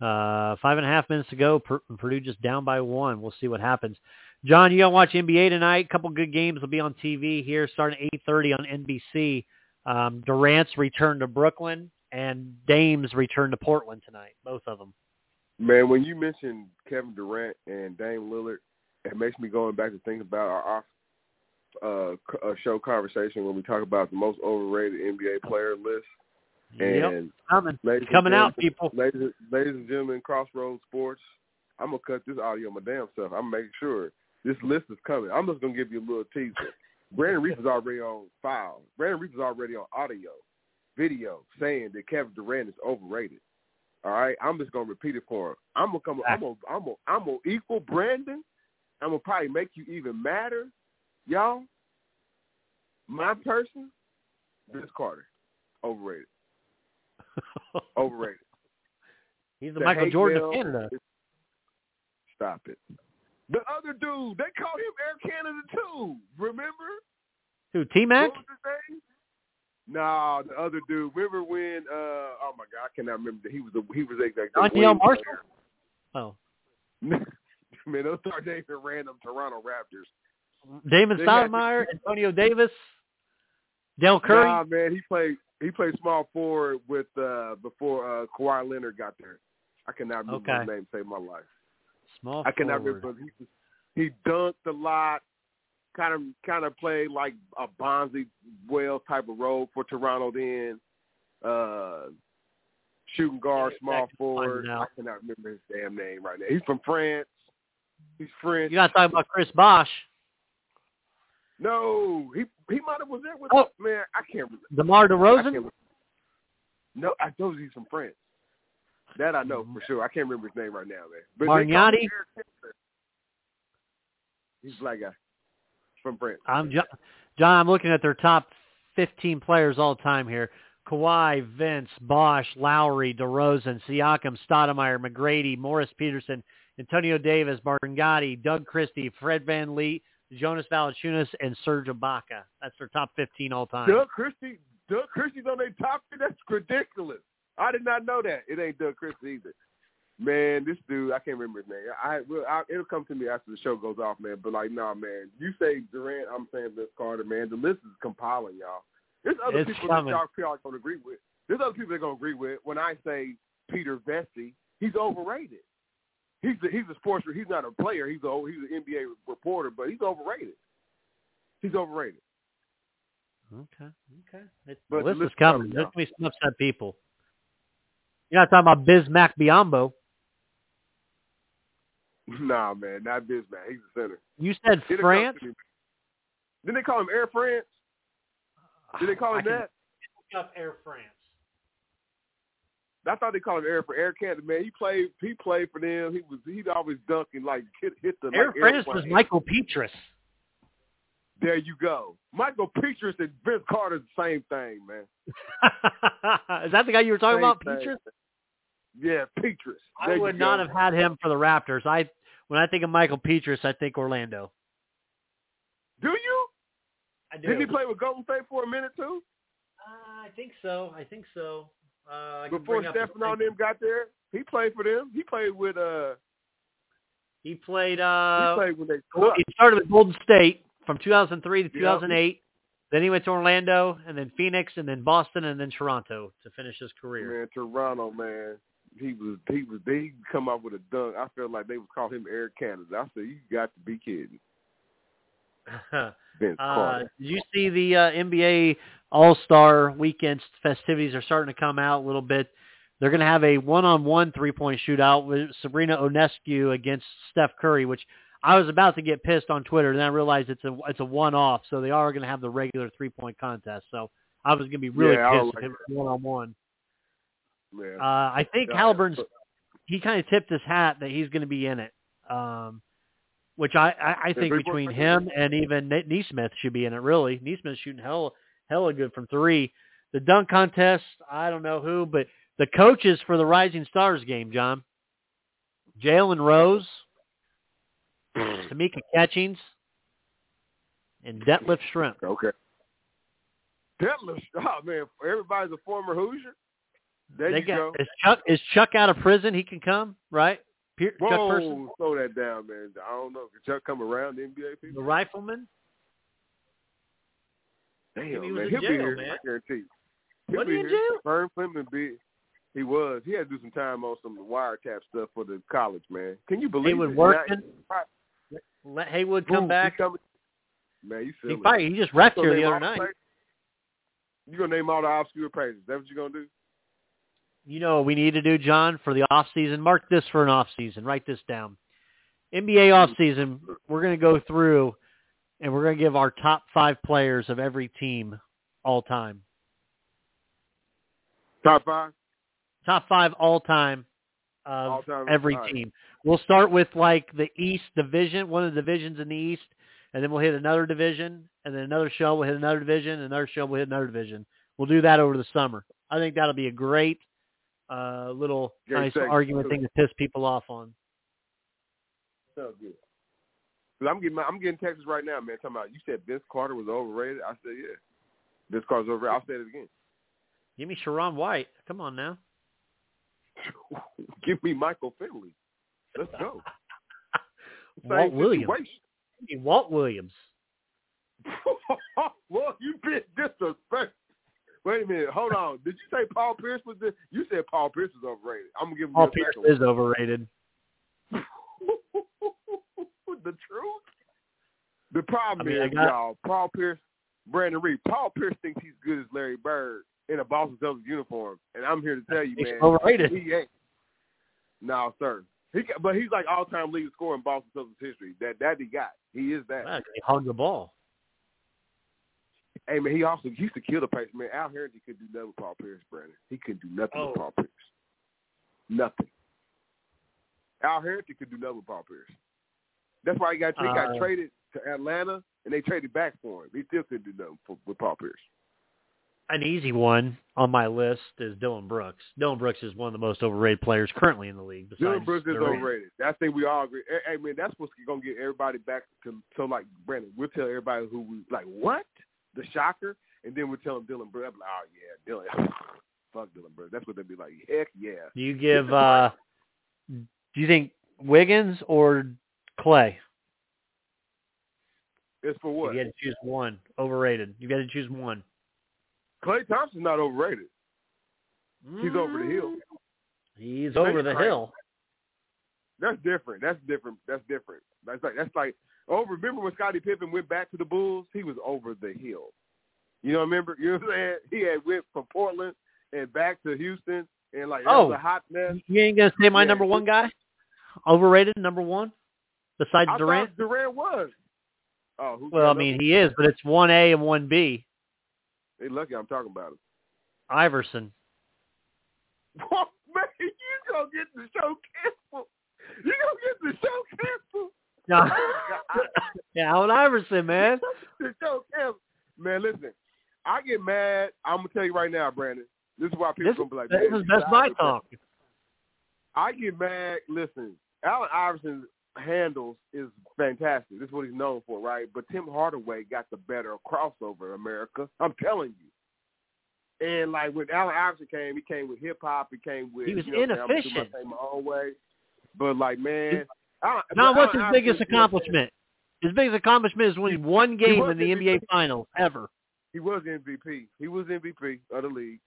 5.5 minutes to go. Purdue just down by 1. We'll see what happens. John, you got to watch NBA tonight. A couple good games will be on TV here starting 8:30 on NBC. Durant's return to Brooklyn and Dame's return to Portland tonight, both of them. Man, when you mentioned Kevin Durant and Dame Lillard, it makes me going back to think about our show conversation when we talk about the most overrated NBA player list. And coming out, people. Ladies and gentlemen, Crossroads Sports, I'm going to cut this audio my damn self. I'm making sure this list is coming. I'm just going to give you a little teaser. Brandon Reef is already on file. Brandon Reef is already on audio, video, saying that Kevin Durant is overrated. All right? I'm just going to repeat it for him. I'm going to equal Brandon. I'm going to probably make you even madder. Y'all, my person, Vince Carter, overrated. Overrated. He's the Michael Jordan of Canada. Stop it. The other dude, they called him Air Canada too. Remember? Who, T-Mac? What was his name? Nah, the other dude. Remember when? Oh my God, I cannot remember. He was exactly. Danielle Marshall. Oh. Man, those are names are random Toronto Raptors. Damon Stoudemire, Antonio Davis, Dell Curry. Nah, man, he played small forward with before Kawhi Leonard got there. I cannot remember his name. Save my life. Small I cannot forward. remember. He dunked a lot. Kind of played like a Bonzi Wells type of role for Toronto then. Shooting guard, small forward. I cannot remember his damn name right now. He's from France. He's French. You're not talking about Chris Bosh. No, he might have was there with man. I can't remember. DeMar DeRozan? No, I told you he's from France. That I know for sure. I can't remember his name right now, man. But Marignotti? He's a black guy from France. John, I'm looking at their top 15 players all time here. Kawhi, Vince, Bosh, Lowry, DeRozan, Siakam, Stoudemire, McGrady, Morris Peterson, Antonio Davis, Marignotti, Doug Christie, Fred VanVleet, Jonas Valanciunas, and Serge Ibaka. That's their top 15 all time. Doug Christie's on their top 10? That's ridiculous. I did not know that. It ain't Doug Christie either. Man, this dude, I can't remember his name. It'll come to me after the show goes off, man. But, nah, man. You say Durant, I'm saying Vince Carter, man. The list is compiling, y'all. There's other people that y'all probably going to agree with. There's other people that going to agree with when I say Peter Vesey. He's overrated. He's a sports. He's not a player. He's an NBA reporter, but he's overrated. He's overrated. Okay. But the list is coming. There's going to be some upset people. You're not talking about Bismack Biyombo. Nah, man, not Bismack. He's a center. You said France? Didn't they call him Air France? Did they call him that? Look up Air France. I thought they called him Air Canada. Man, he played for them. He'd always dunking like hit the Air France was Michael Petrus. There you go. Michael Petrus and Vince Carter's the same thing, man. Is that the guy you were talking about, Petrus? Yeah, Petrus. I would not have had him for the Raptors. When I think of Michael Petrus, I think Orlando. Do you? I do. Didn't he play with Golden State for a minute too? I think so. Before Stephen and them got there, he played for them. He played with He played when they he started with Golden State from 2003 to 2008. Then he went to Orlando, and then Phoenix, and then Boston, and then Toronto to finish his career. Man, Toronto, man. They come out with a dunk. I felt like they would call him Air Canada. I said, you got to be kidding. Vince Carter. Did you see the NBA All-Star Weekend festivities are starting to come out a little bit? They're going to have a one-on-one three-point shootout with Sabrina Ionescu against Steph Curry, which I was about to get pissed on Twitter, and then I realized it's a one-off, so they are going to have the regular three-point contest. So I was going to be really pissed if it was one-on-one. Yeah. I think Halliburton's he kind of tipped his hat that he's going to be in it, which I think between him and even Nesmith should be in it, really. Nesmith's shooting hella good from three. The dunk contest, I don't know who, but the coaches for the Rising Stars game, John, Jalen Rose, Tamika Catchings, and Detlef Schrempf. Okay. Detlef, oh man, everybody's a former Hoosier. There you go. Is Chuck out of prison? He can come, right? Whoa, Chuck Person? Slow that down, man. I don't know. Can Chuck come around the NBA people? The rifleman? Damn, he was man. in He'll jail, be here, man. I guarantee. Was he in jail? Vern Fleming he was. He had to do some time on some wiretap stuff for the college, man. Can you believe Haywood it? Workman? Let Haywood come back? Man, you silly. He just wrecked here the other night. You going to name all the obscure places. Is that what you're going to do? You know what we need to do, John, for the off-season? Mark this for an off-season. Write this down. NBA off-season, we're going to go through, and we're going to give our top 5 players of every team all time. Top 5? Top 5 all time of every team. We'll start with like the East Division, one of the divisions in the East, and then we'll hit another division, and then another show we'll hit another division, and another show we'll hit another division. We'll do that over the summer. I think that'll be a great little Game nice 6. argument thing to piss people off on. So good. Cause I'm getting texts right now, man, talking about you said Vince Carter was overrated. I said, yeah. Vince Carter's overrated. I'll say it again. Give me Sharon White. Come on now. Give me Michael Finley. Let's go. Walt Williams. Give me Walt Williams. Well, you've been disrespectful. Wait a minute. Hold on. Did you say Paul Pierce was this? You said Paul Pierce was overrated. I'm going to give him Paul Pierce is overrated. The truth? The problem is, y'all, Paul Pierce, Brandon Reed, Paul Pierce thinks he's good as Larry Bird in a Boston Celtics uniform. And I'm here to tell you, man, overrated. He ain't. No, sir. But he's like all-time leading scorer in Boston Celtics history. That he got. He is that. Man, he hugged the ball. Hey, man, he used to kill the pace. Man, Al Harrington couldn't do nothing with Paul Pierce, Brandon. He couldn't do nothing with Paul Pierce. Nothing. Al Harrington could do nothing with Paul Pierce. That's why he got traded to Atlanta, and they traded back for him. He still couldn't do nothing with Paul Pierce. An easy one on my list is Dylan Brooks. Dylan Brooks is one of the most overrated players currently in the league. Dylan Brooks is overrated. I think we all agree. Hey, man, that's what's going to get everybody back to, so like, Brandon, we'll tell everybody who we, like, what? The shocker? And then we'll tell them Dylan Brooks. I'm like, oh, yeah, Dylan. Fuck Dylan Brooks. That's what they'll be like. Heck yeah. Do you give, do you think Wiggins or Clay? It's for what? You got to choose one. Overrated. You got to choose one. Klay Thompson's not overrated. He's over the hill. He's over the hill. That's different. That's like remember when Scottie Pippen went back to the Bulls? He was over the hill. You know, remember? You know what I'm saying? He had went from Portland and back to Houston, and like that was a hot mess. You ain't gonna say my number one guy? Overrated number one? Besides Durant? I thought Durant was. Oh, well, I mean, he is, but it's 1A and 1B. Hey, lucky I'm talking about him. Iverson. Oh, man, you gonna get the show canceled. You gonna get the show canceled. No. Yeah, Allen Iverson, man. The show canceled. Man, listen, I get mad. I'm gonna tell you right now, Brandon. This is why people gonna be like, that's my talk. I get mad. Listen, Allen Iverson's handles is fantastic. This is what he's known for, right? But Tim Hardaway got the better crossover, America. I'm telling you. And like when Allen Iverson came, he came with hip hop. He came with he was inefficient. I'm do my own way. But like, man, what's his biggest accomplishment? His biggest accomplishment is winning one game in the NBA Finals ever. He was MVP. He was MVP of the league.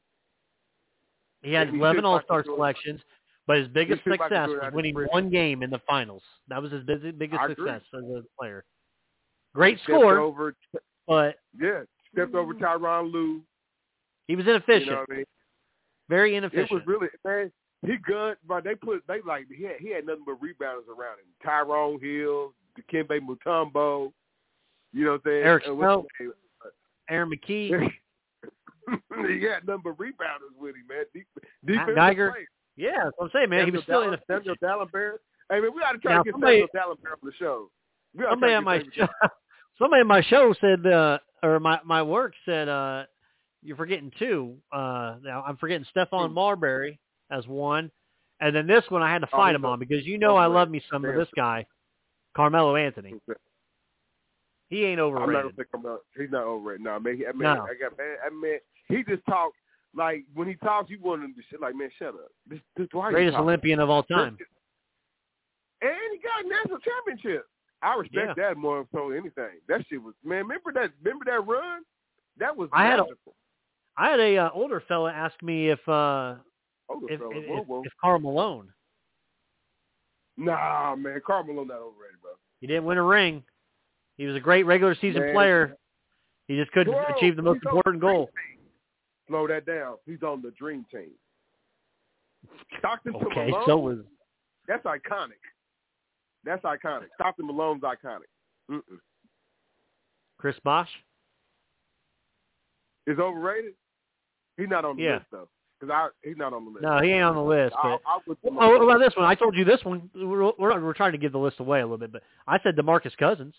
He had 11 All-Star selections. But his biggest success was winning one game in the finals. That was his biggest success as a player. Great score, but stepped over Tyronn Lue. He was inefficient. You know what I mean? Very inefficient. It was really, man. He good, but he had nothing but rebounders around him. Tyrone Hill, Dikembe Mutombo. You know what I'm saying? Eric Snow, Aaron McKee. He had nothing but rebounders with him, man. Geiger. Yeah, that's what I'm saying, man. He was still inefficient. Samuel Dallenberg. Hey, man, we got to try to get Samuel Dallenberg on the show. Somebody on my show said, or my work said, you're forgetting two. Now I'm forgetting Stephon Marbury as one, and then this one I had to fight him on because I love me some of this guy, Carmelo Anthony. He ain't overrated. He's not overrated. No, man. He just talks. Like, when he talks, you want him to shit like, man, shut up. Greatest Olympian of all time. And he got a national championship. I respect that more so than anything. That shit was, man, remember that run? That was magical. I had a older fella ask me if Karl Malone. Nah, man, Karl Malone not overrated, bro. He didn't win a ring. He was a great regular season player. He just couldn't achieve the most important goal. Slow that down. He's on the dream team. Stockton to Malone. So was that's iconic. Stockton Malone's iconic. Chris Bosh is overrated. He's not on the list though, because he's not on the list. No, he ain't on the list. But, what about this one? I told you this one. We're trying to give the list away a little bit, but I said DeMarcus Cousins.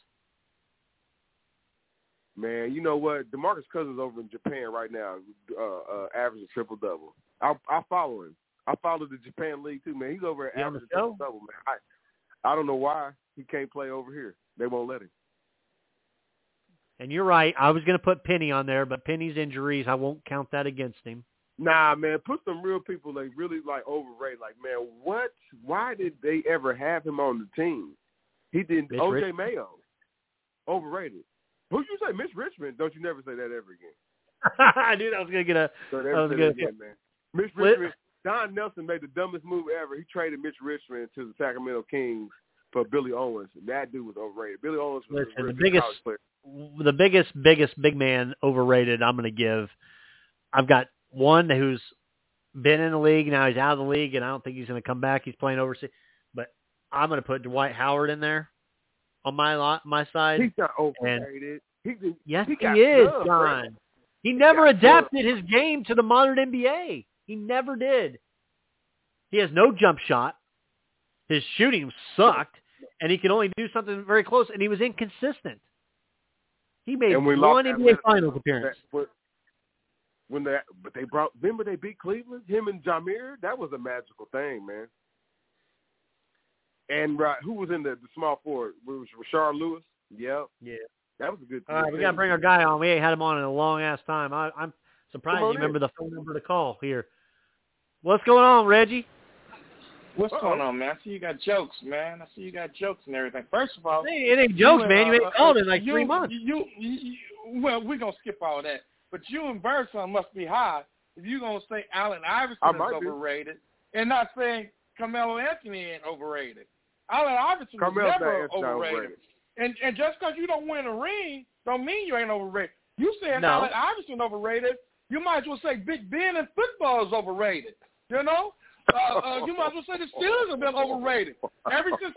Man, you know what? DeMarcus Cousins over in Japan right now, averaging triple-double. I follow him. I follow the Japan League too, man. He's over at on the average show? double, man. I don't know why he can't play over here. They won't let him. And you're right. I was going to put Penny on there, but Penny's injuries, I won't count that against him. Nah, man, put some real people they really like overrated. Like, man, what? Why did they ever have him on the team? He didn't. O.J. Mayo, overrated. Who'd you say? Mitch Richmond? Don't you never say that ever again. I knew that was going to get a. Don't ever say that again, man. Mitch Richmond. Don Nelson made the dumbest move ever. He traded Mitch Richmond to the Sacramento Kings for Billy Owens. That dude was overrated. Billy Owens was a really good college player. The biggest big man overrated I'm going to give. I've got one who's been in the league. Now he's out of the league, and I don't think he's going to come back. He's playing overseas. But I'm going to put Dwight Howard in there on my side. He's not overrated. Yes, he got is, love, John. right? He never adapted his game to the modern NBA. He never did. He has no jump shot. His shooting sucked, and he could only do something very close, and he was inconsistent. He made one NBA Finals appearance. Remember they beat Cleveland? Him and Jameer? That was a magical thing, man. And who was in the small forward? It was Rashard Lewis? Yep. Yeah. That was a good team. All right, we got to bring our guy on. We ain't had him on in a long-ass time. I'm surprised you remember the phone number to call here. What's going on, Reggie? What's going on, man? I see you got jokes, man. I see you got jokes and everything. First of all, it ain't jokes, man. You ain't called in like 3 months. Well, we're going to skip all that. But you and Birdsong must be high if you're going to say Allen Iverson is overrated and not saying Carmelo Anthony ain't overrated. Allen Iverson was never overrated. And just because you don't win a ring don't mean you ain't overrated. You saying Allen Iverson overrated, you might as well say Big Ben in football is overrated. You know? You might as well say the Steelers have been overrated. Ever since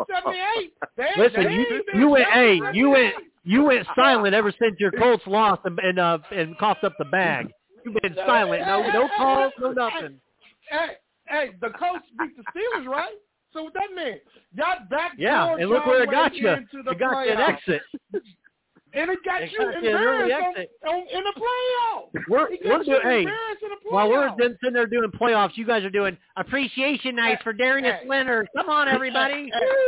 '78, you went silent ever since your Colts lost and coughed up the bag. You've been silent. No calls, no nothing. Hey, the Colts beat the Steelers, right? So what that mean? Y'all backdoored and look where it got you. It got you an exit. And it got you embarrassed in the playoffs. While we're sitting there doing playoffs, you guys are doing appreciation nights for Darius Leonard. Come on, everybody.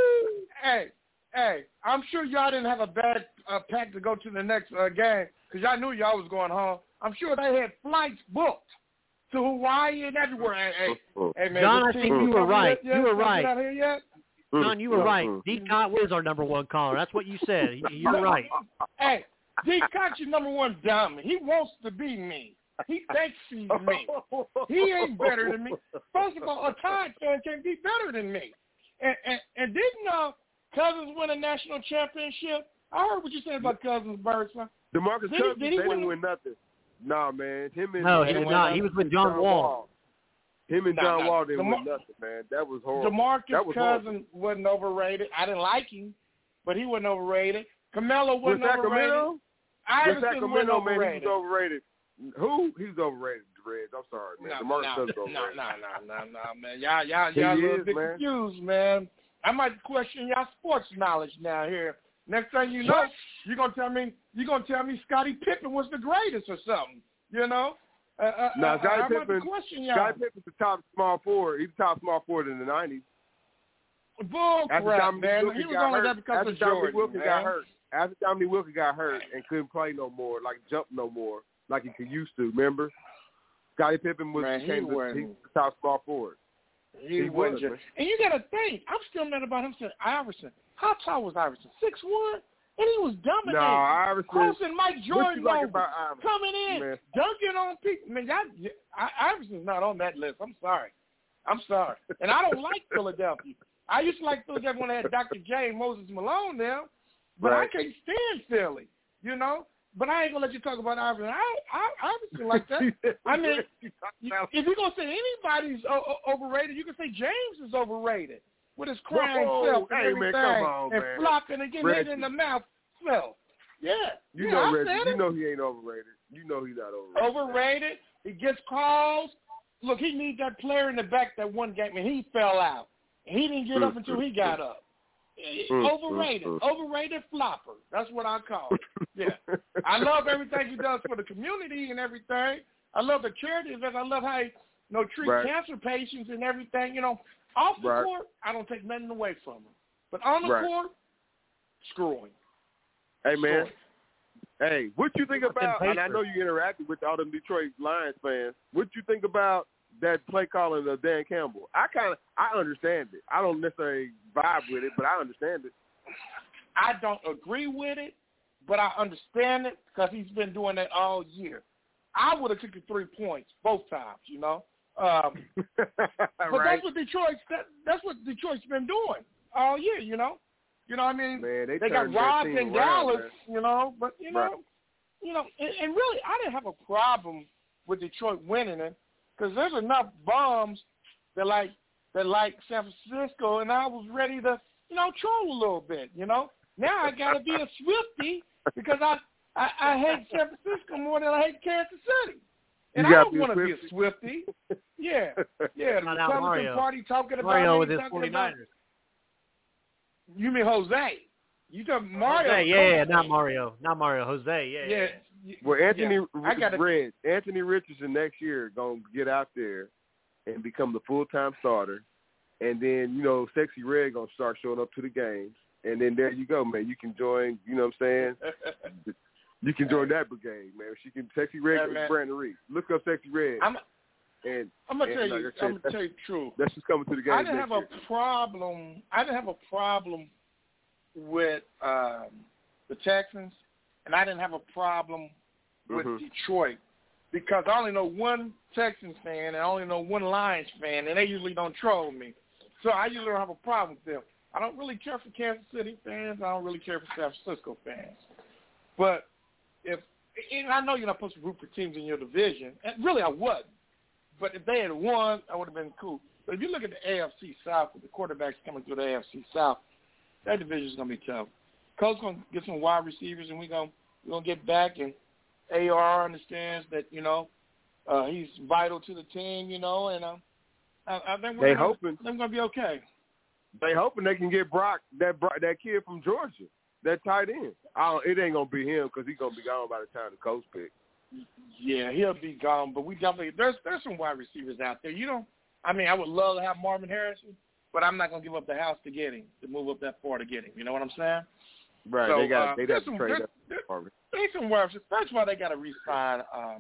Hey, I'm sure y'all didn't have a bad pack to go to the next game because y'all knew y'all was going home. I'm sure they had flights booked to Hawaii and everywhere. Hey, man, John, I think you were right. You were right. Not here yet? John, you were right. D. Cott was our number one caller. That's what you said. You were right. Hey, D. Cott's your number one dummy. He wants to be me. He thinks he's me. He ain't better than me. First of all, a Tide fan can't be better than me. And didn't Cousins win a national championship? I heard what you said about Cousins, Birdsong. DeMarcus Cousins, they didn't win nothing. Nah, man. He did not. He was with John Wall. Him and John Wall didn't win nothing, man. That was horrible. DeMarcus Cousins wasn't overrated. I didn't like him, but he wasn't overrated. Carmelo wasn't overrated. Iverson wasn't overrated. Man, he was overrated. Who? He was overrated, Reds. I'm sorry, man. DeMarcus Cousins overrated. No, man. Y'all a little bit confused, man. I might question y'all sports knowledge now here. Next thing you know, you're gonna tell me Scottie Pippen was the greatest or something. You know? Scottie Pippen's the top small forward. He's the top small forward in the 90s. Bull crap, man. He was only that because of Jordan, After Dominique Wilkins got hurt and couldn't play no more, jump no more, like he used to, remember? Scottie Pippen was the top small forward. He wasn't. And you got to think, I'm still mad about him saying Iverson. How tall was Iverson? 6'1"? And he was dominating. No, Iverson. Crossing Mike Jordan coming in, man. Dunking on people. Man, Iverson's not on that list. I'm sorry. And I don't like Philadelphia. I used to like Philadelphia when they had Dr. J and Moses Malone now, but I can't stand Philly, you know. But I ain't going to let you talk about Iverson. Iverson like that. I mean, if you're going to say anybody's overrated, you can say James is overrated. With his crying self and everything, and flopping and getting hit in the mouth smell. Yeah. You know, Reggie, you know he ain't overrated. You know he's not overrated. Overrated. He gets calls. Look, he needs that player in the back that one game, and he fell out. He didn't get up until he got up. Overrated. Overrated flopper. That's what I call it. Yeah. I love everything he does for the community and everything. I love the charity events. I love how treat cancer patients and everything. You know, off the court, I don't take nothing away from him. But on the court, screw him. Hey, man. Hey, what you think about, and I know you interacted with all them Detroit Lions fans, what you think about that play calling of Dan Campbell? I understand it. I don't necessarily vibe with it, but I understand it. I don't agree with it, but I understand it because he's been doing that all year. I would have took the 3 points both times, you know. But that's what Detroit's been doing all year, you know. You know what I mean? Man, they got robbed in Dallas, you know. But and really, I didn't have a problem with Detroit winning it because there's enough bums that like San Francisco, and I was ready to, troll a little bit, you know. Now I got to be a Swiftie because I hate San Francisco more than I hate Kansas City. And I don't want to be a Swiftie. Yeah. The Republican Party talking about Mario with his 49ers. You mean Jose? You talking Mario? Jose, yeah, not Mario. Not Mario. Jose, yeah. Well, Anthony Richardson next year going to get out there and become the full-time starter. And then, Sexy Red going to start showing up to the games. And then there you go, man. You can join, you know what I'm saying? You can join that brigade, man. Sexy Red and Brandon Reed. Look up Sexy Red. I'm gonna tell you the truth. That's just coming to the game. I didn't have a problem with the Texans, and I didn't have a problem with Detroit because I only know one Texans fan and I only know one Lions fan, and they usually don't troll me. So I usually don't have a problem with them. I don't really care for Kansas City fans. I don't really care for San Francisco fans. But and I know you're not supposed to root for teams in your division, and really I wasn't. But if they had won, I would have been cool. But if you look at the AFC South, with the quarterbacks coming through the AFC South, that division is going to be tough. Coach's going to get some wide receivers, and we're going to get back. And AR understands that, he's vital to the team, and I think they're going to be okay. They hoping they can get Brock, that kid from Georgia, that tight end. It ain't going to be him because he's going to be gone by the time the coach picks. Yeah, he'll be gone, but we definitely there's some wide receivers out there. I would love to have Marvin Harrison, but I'm not gonna give up the house to get him, to move up that far to get him. You know what I'm saying? Right. So, they got to trade up. There's some wide receivers. That's why they got to re-sign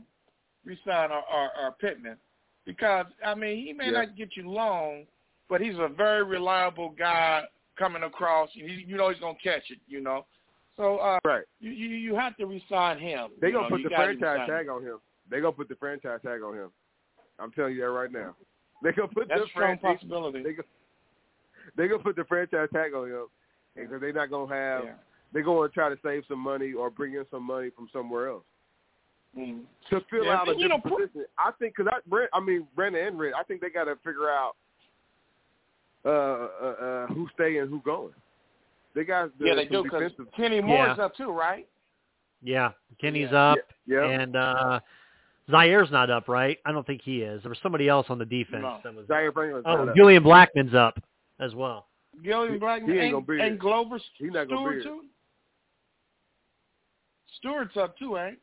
our Pittman because he may not get you long, but he's a very reliable guy coming across. He's gonna catch it. So you have to re-sign him. They're going to put the franchise tag on him. They're going to put the franchise tag on him. I'm telling you that right now. They're going to put That's a strong possibility. They're going to put the franchise tag on him because they're not going to have they're going to try to save some money or bring in some money from somewhere else. To fill out a different position. I think because Brandon and Red, I think they got to figure out who's staying and who's going. They got they do because Kenny Moore's up too, right? Yeah, Kenny's up, and Zaire's not up, right? I don't think he is. There was somebody else on the defense. No. That was Zaire Franklin's not up. Julian Blackman's up as well. Julian Blackman and Glover Stewart too? Stewart's up too, ain't?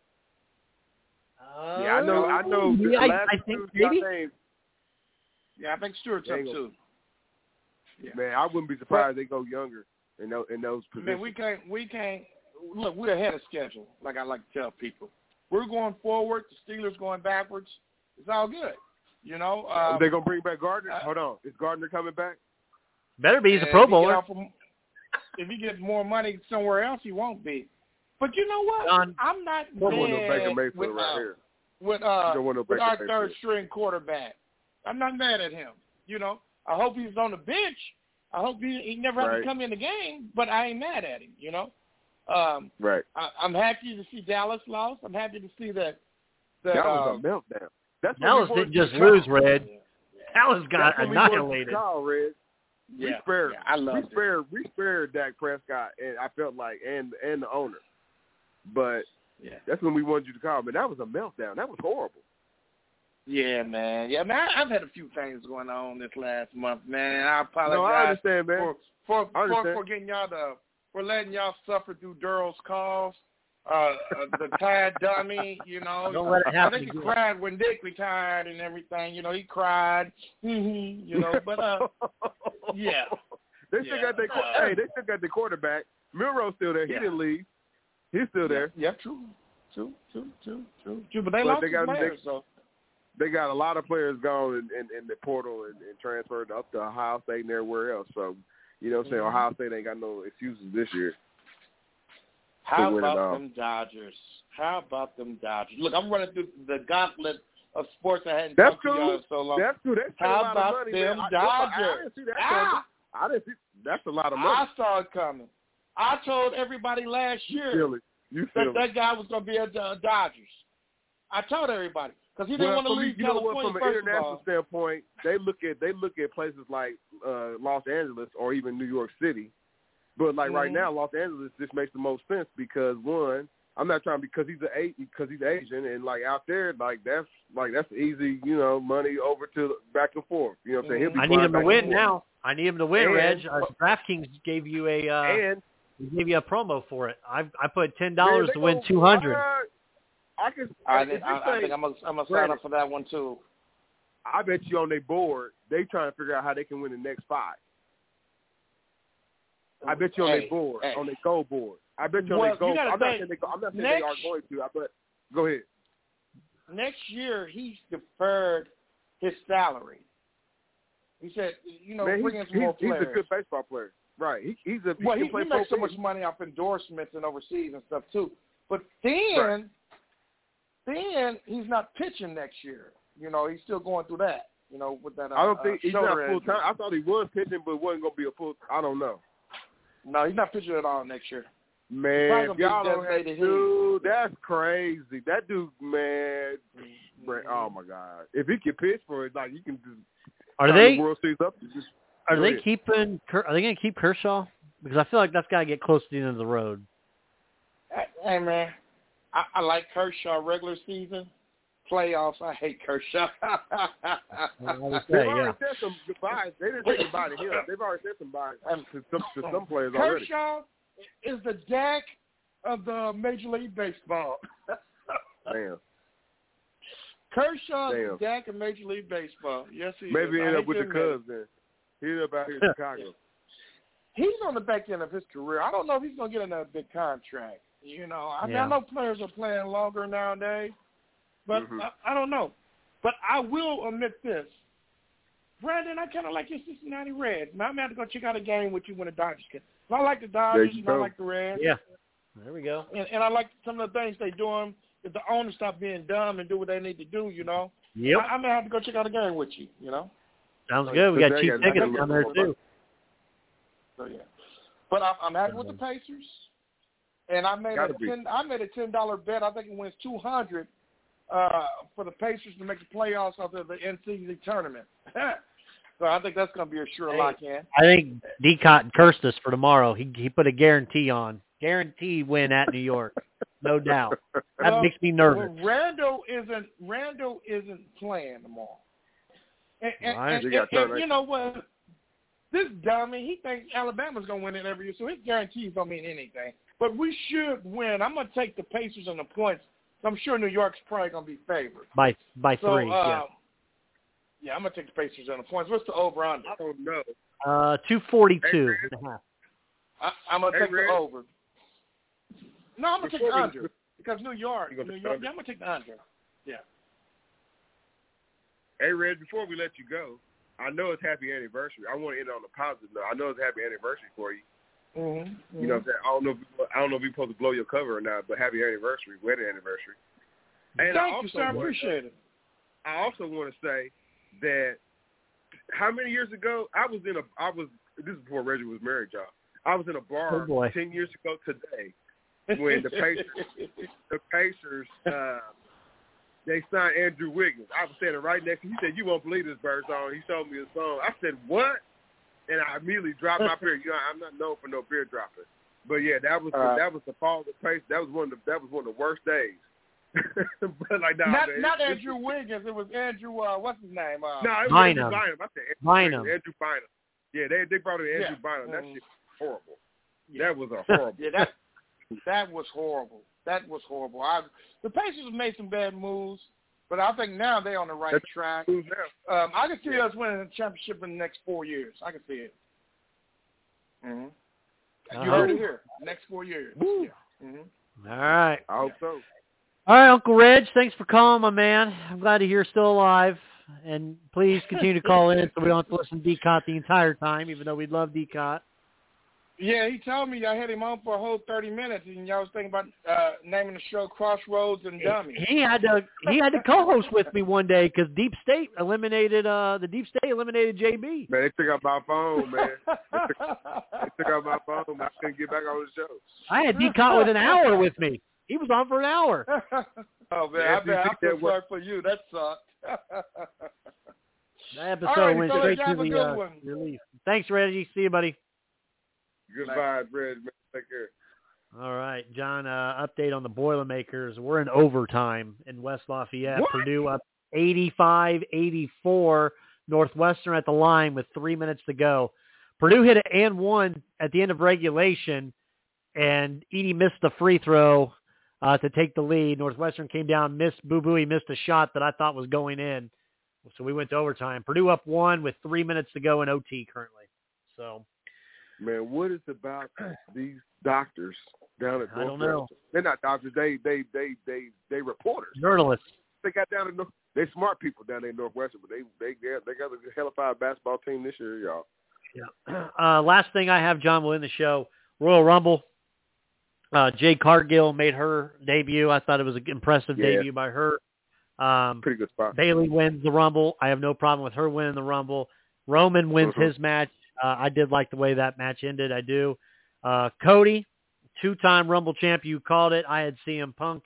I know. I think maybe. Yeah, I think Stewart's up too. Yeah. Man, I wouldn't be surprised if they go younger in those positions. Man, we can't look. We're ahead of schedule, like I like to tell people. We're going forward. The Steelers going backwards. It's all good, They're gonna bring back Gardner. Hold on, is Gardner coming back? Better be. He's a Pro Bowler. If he gets more money somewhere else, he won't be. But you know what? I'm not mad with our third string quarterback. I'm not mad at him. I hope he's on the bench. I hope he never has to come in the game, but I ain't mad at him, Right. I'm happy to see Dallas lost. I'm happy to see that that was a meltdown. Dallas didn't just lose, Red. Dallas got annihilated. We spared Dak Prescott, and I felt like, and the owner. But that's when we wanted you to call. But that was a meltdown. That was horrible. Yeah, man. Yeah, man. I've had a few things going on this last month, man. I apologize. No, I understand, man. For getting y'all for letting y'all suffer through Daryl's calls. the tired dummy, you know. Don't let it I happen think he again. cried when Dick retired and everything. You know, he cried. You know, but yeah. They still got their they still got the quarterback. Milroe's still there. He didn't leave. He's still there. Yeah, true. But they lost his players, so. They got a lot of players gone in the portal and transferred up to Ohio State and everywhere else. So, you know what I'm saying? Ohio State ain't got no excuses this year. How about them Dodgers? Look, I'm running through the gauntlet of sports I hadn't talked to y'all in so long. That's cool. That's How a lot about of money, them man. Dodgers? I didn't see that coming. I didn't see. That's a lot of money. I saw it coming. I told everybody last year that guy was going to be at the Dodgers. I told everybody because he didn't want to leave California. From an international standpoint, they look at places like Los Angeles or even New York City. But right now, Los Angeles just makes the most sense because one, I'm not trying because he's Asian and out there that's easy, you know, money over to back and forth. You know what I'm saying? I need him to win now. I need him to win, Reg. DraftKings gave you a promo for it. I put $10 to win $200. I think I'm gonna sign up for that one too. I bet you on their board they trying to figure out how they can win the next 5. I bet you on their board, on their goal board. I bet you on their goal. I'm not saying they are going to. But go ahead. Next year he's deferred his salary. He said, you know, bring in some more players. He's a good baseball player, right? He makes so much money off endorsements and overseas and stuff too. But then he's not pitching next year. You know, he's still going through that. You know, with that. I don't think he's not full time. I thought he was pitching, but wasn't going to be a full. I don't know. No, he's not pitching at all next year. Man, if y'all don't have dude, that's crazy. That dude, man. Oh my God! If he can pitch for it, you can just. Are they? The World Series up. Are they keeping? Are they going to keep Kershaw? Because I feel like that's got to get close to the end of the road. Hey man, I like Kershaw regular season. Playoffs, I hate Kershaw. They've already said some goodbyes. They didn't say goodbye to him. They've already said some goodbyes to some players already. Kershaw is the Dak of the Major League Baseball. Damn. Kershaw is the Dak of Major League Baseball. Yes, he Maybe is. he ended up with the Cubs then. He ended up out here in Chicago. He's on the back end of his career. I don't know if he's going to get another big contract. You know, I know players are playing longer nowadays. But I don't know. But I will admit this. Brandon, I kind of like your Cincinnati Reds. Now I'm going to have to go check out a game with you when the Dodgers get. I like the Dodgers and I like the Reds. Yeah. There we go. And I like some of the things they're doing. If the owners stop being dumb and do what they need to do, you know. Yep. I'm going to have to go check out a game with you, you know. Sounds good. We got cheap tickets down there, too. So, yeah. But I'm happy with the Pacers. And I made a $10 bet. I think it wins $200. For the Pacers to make the playoffs out of the NCAA tournament. So I think that's going to be a sure lock in. I think D-Cotton cursed us for tomorrow. He put a guarantee on. Guaranteed win at New York. No doubt. That makes me nervous. Well, Randall isn't playing tomorrow. And you know what? This dummy, he thinks Alabama's going to win it every year, so his guarantees don't mean anything. But we should win. I'm going to take the Pacers and the points. I'm sure New York's probably going to be favored. By 3, yeah. Yeah, I'm going to take the Pacers on the points. What's the over-under? I don't know. 242 and a half. I'm going to take the over. No, I'm going to take the under. Because New York. Yeah, I'm going to take the under. Yeah. Hey, Reg, before we let you go, I know it's happy anniversary. I want to end on a positive note. I know it's happy anniversary for you. Mm-hmm. You know what I'm saying? I don't know if you're supposed to blow your cover or not, but happy anniversary, wedding anniversary. And Thank you, sir. I appreciate it. I also want to say that how many years ago this is before Reggie was married, y'all. I was in a bar 10 years ago today when the Pacers they signed Andrew Wiggins. I was standing right next to him. He said, "You won't believe this bird song." He showed me his song. I said, "What?" And I immediately dropped my beer. You know, I'm not known for no beer dropping, but yeah, that was the fall of the Pacers. That was one of the worst days. But not Andrew Wiggins. It was Andrew. What's his name? No, it was Andrew Bynum. I said Andrew Bynum. Yeah, they brought in Andrew Bynum. That shit was horrible. Yeah. That was a horrible. Yeah, That was horrible. The Pacers made some bad moves, but I think now they're on the right track. I can see us winning the championship in the next 4 years. I can see it. Mm-hmm. You heard it here. Next 4 years. Woo. Yeah. Mm-hmm. All right. I hope so. All right, Uncle Reg, thanks for calling, my man. I'm glad to hear you're still alive. And please continue to call in so we don't have to listen to D-Cot the entire time, even though we'd love D-Cot. Yeah, he told me I had him on for a whole 30 minutes, and y'all was thinking about naming the show Crossroads and Dummies. He had to co-host with me one day because the Deep State eliminated JB. Man, they took out my phone, man. They took out my phone. I couldn't get back on the show. I had D-Cot with an hour with me. He was on for an hour. Oh, man, I feel sorry for you. That sucked. That episode went straight to the relief. Thanks, Reggie. See you, buddy. Goodbye, Reg. Man. Take care. All right, John, update on the Boilermakers. We're in overtime in West Lafayette. What? Purdue up 85-84. Northwestern at the line with 3 minutes to go. Purdue hit an and one at the end of regulation, and Edey missed the free throw to take the lead. Northwestern came down, Boo Buie missed a shot that I thought was going in. So we went to overtime. Purdue up one with 3 minutes to go in OT currently. So, man, what is about these doctors down at Northwestern? I don't know. They're not doctors. They reporters. Journalists. They got down in they smart people down there in Northwestern, but they got a hellified basketball team this year, y'all. Yeah. Last thing I have, John, will end the show. Royal Rumble. Jade Cargill made her debut. I thought it was an impressive debut by her. Pretty good spot. Bayley wins the Rumble. I have no problem with her winning the Rumble. Roman wins his match. I did like the way that match ended. I do. Cody, two-time Rumble champ. You called it. I had CM Punk.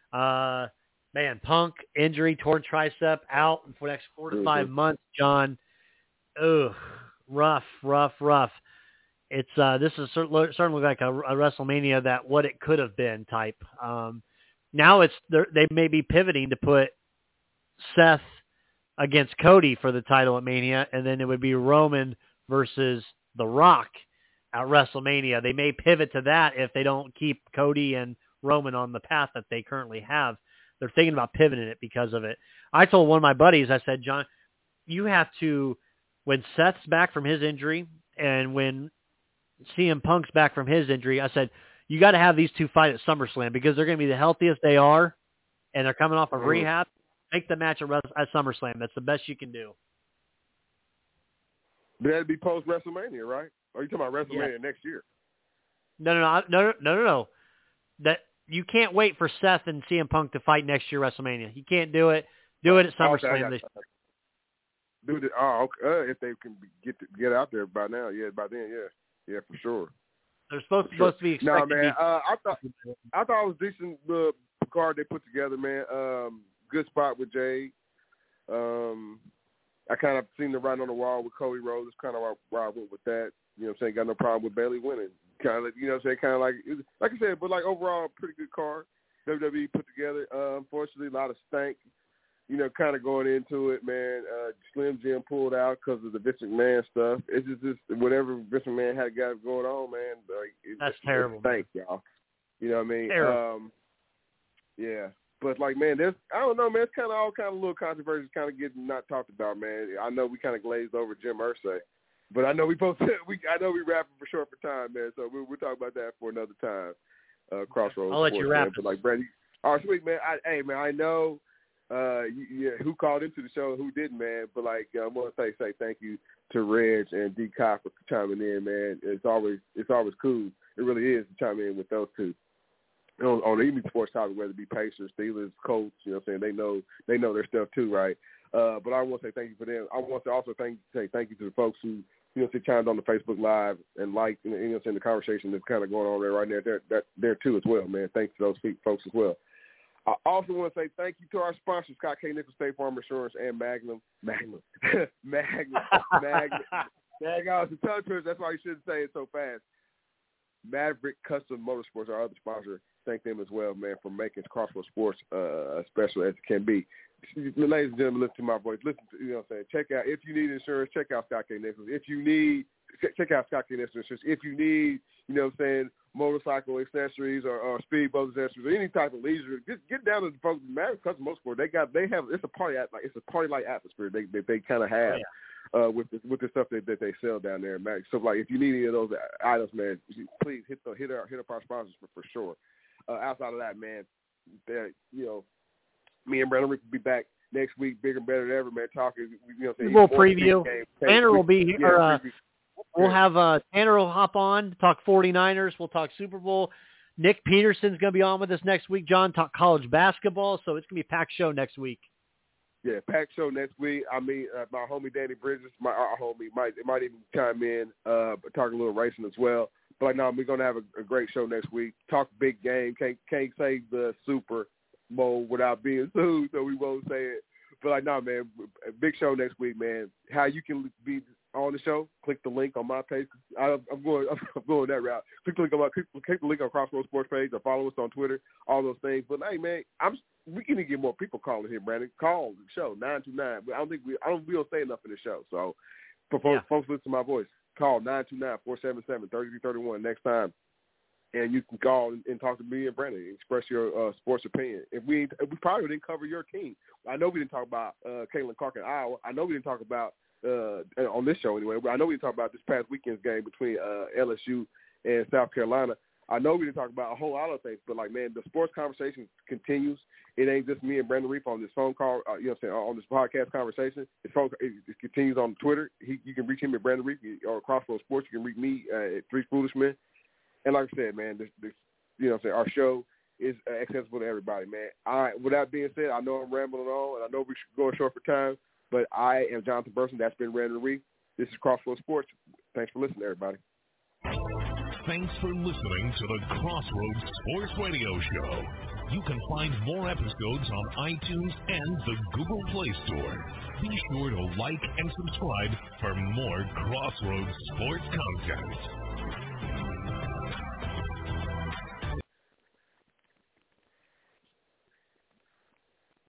Punk, injury, torn tricep, out for the next 4 to 5 months, John. Ugh, rough. It's this is certainly like a WrestleMania that what it could have been type. Now they may be pivoting to put Seth against Cody for the title at Mania, and then it would be Roman versus The Rock at WrestleMania. They may pivot to that if they don't keep Cody and Roman on the path that they currently have. They're thinking about pivoting it because of it. I told one of my buddies, I said, John, you have to, when Seth's back from his injury and when CM Punk's back from his injury, I said, you got to have these two fight at SummerSlam because they're going to be the healthiest they are, and they're coming off of rehab. Make the match at SummerSlam. That's the best you can do. But that'd be post-WrestleMania, right? Or are you talking about WrestleMania next year? No. That you can't wait for Seth and CM Punk to fight next year WrestleMania. You can't do it. Do it at SummerSlam this year. Do it. Oh, okay. If they can get out there by now, by then, yeah, for sure. They're supposed to be expected. No, man. I thought it was decent. The card they put together, man. Good spot with Jade. I kind of seen the writing on the wall with Cody Rhodes. It's kind of where I went with that. You know what I'm saying? Got no problem with Bayley winning. Kind of, you know what I'm saying? Kind of like I said, but like overall, pretty good card. WWE put together. Unfortunately, a lot of stank. You know, kind of going into it, man. Slim Jim pulled out because of the Vince McMahon stuff. It's just whatever Vince McMahon had got going on, man. That's terrible. Stank, y'all. You know what I mean? Terrible. Yeah. But like, man, I don't know, man. It's kind of all kind of little controversies kind of getting not talked about, man. I know we kind of glazed over Jim Irsay, but I know we rapping for short for time, man. So we'll talk about that for another time. Crossroads. I'll let you wrap. But like, Brady, all right, sweet, man. I know. Who called into the show and who didn't, man. But like, I want to say thank you to Reg and D. Kai for chiming in, man. It's always cool. It really is to chime in with those two. On the evening sports topic, whether it be Pacers, Steelers, Colts, you know what I'm saying? They know their stuff too, right? But I want to say thank you for them. I want to also say thank you to the folks who, you know, chimed on the Facebook Live and you know what I'm saying, the conversation that's kind of going on there right now. They're too as well, man. Thanks to those folks as well. I also want to say thank you to our sponsors, Scott K. Nichols, State Farm Insurance, and Magnum. Dang, it's a tongue twister. That's why you shouldn't say it so fast. Maverick Custom Motorsports, our other sponsor. Thank them as well, man, for making Crossroads Sports as special as it can be. Ladies and gentlemen, listen to my voice. Listen to, you know what I'm saying. Check out, if you need insurance, check out Scott K. Nichols. Check out Scott K. Nichols Insurance. If you need, you know what I'm saying, motorcycle accessories or speedboat accessories or any type of leisure, just get down to the folks at Maverick Custom Motorsport. It's a party-like atmosphere they kind of have with the stuff that they sell down there at Maverick. So like if you need any of those items, man, please hit up our sponsors for sure. Outside of that, man, me and Brandon Rick will be back next week, bigger and better than ever, man. Talking, we'll preview. Tanner will be here. We'll have Tanner will hop on, talk 49ers. We'll talk Super Bowl. Nick Peterson's going to be on with us next week. John, talk college basketball. So it's going to be a packed show next week. Yeah, packed show next week. I mean, my homie Danny Bridges, our homie, might even chime in, talk a little racing as well. But no, we're going to have a great show next week. Talk big game. Can't say the Super Bowl without being sued, so we won't say it. But no, man, a big show next week, man. How you can be on the show? Click the link on my page. I'm going that route. Click the link on Crossroads Sports page, or follow us on Twitter. All those things. But hey, man, we can get more people calling here, Brandon. Call the show 929. We don't say enough in the show. So for folks listen to my voice, call 929-477-3331 next time. And you can call and talk to me and Brandon and express your sports opinion. We probably didn't cover your team. I know we didn't talk about Caitlin Clark in Iowa. I know we didn't talk about on this show anyway. But I know we didn't talk about this past weekend's game between LSU and South Carolina. I know we didn't talk about a whole lot of things. But like, man, the sports conversation continues. It ain't just me and Brandon Reef on this phone call. On this podcast conversation. It continues on Twitter. You can reach him at Brandon Reef or Crossroads Sports. You can reach me at Three Foolish Men. And like I said, man, our show is accessible to everybody, man. All right, with that being said, I know I'm rambling on, and I know we're going short for time, but I am Jonathan Burson. That's been Brandon Reef. This is Crossroads Sports. Thanks for listening, everybody. Thanks for listening to the Crossroads Sports Radio Show. You can find more episodes on iTunes and the Google Play Store. Be sure to like and subscribe for more Crossroads Sports content.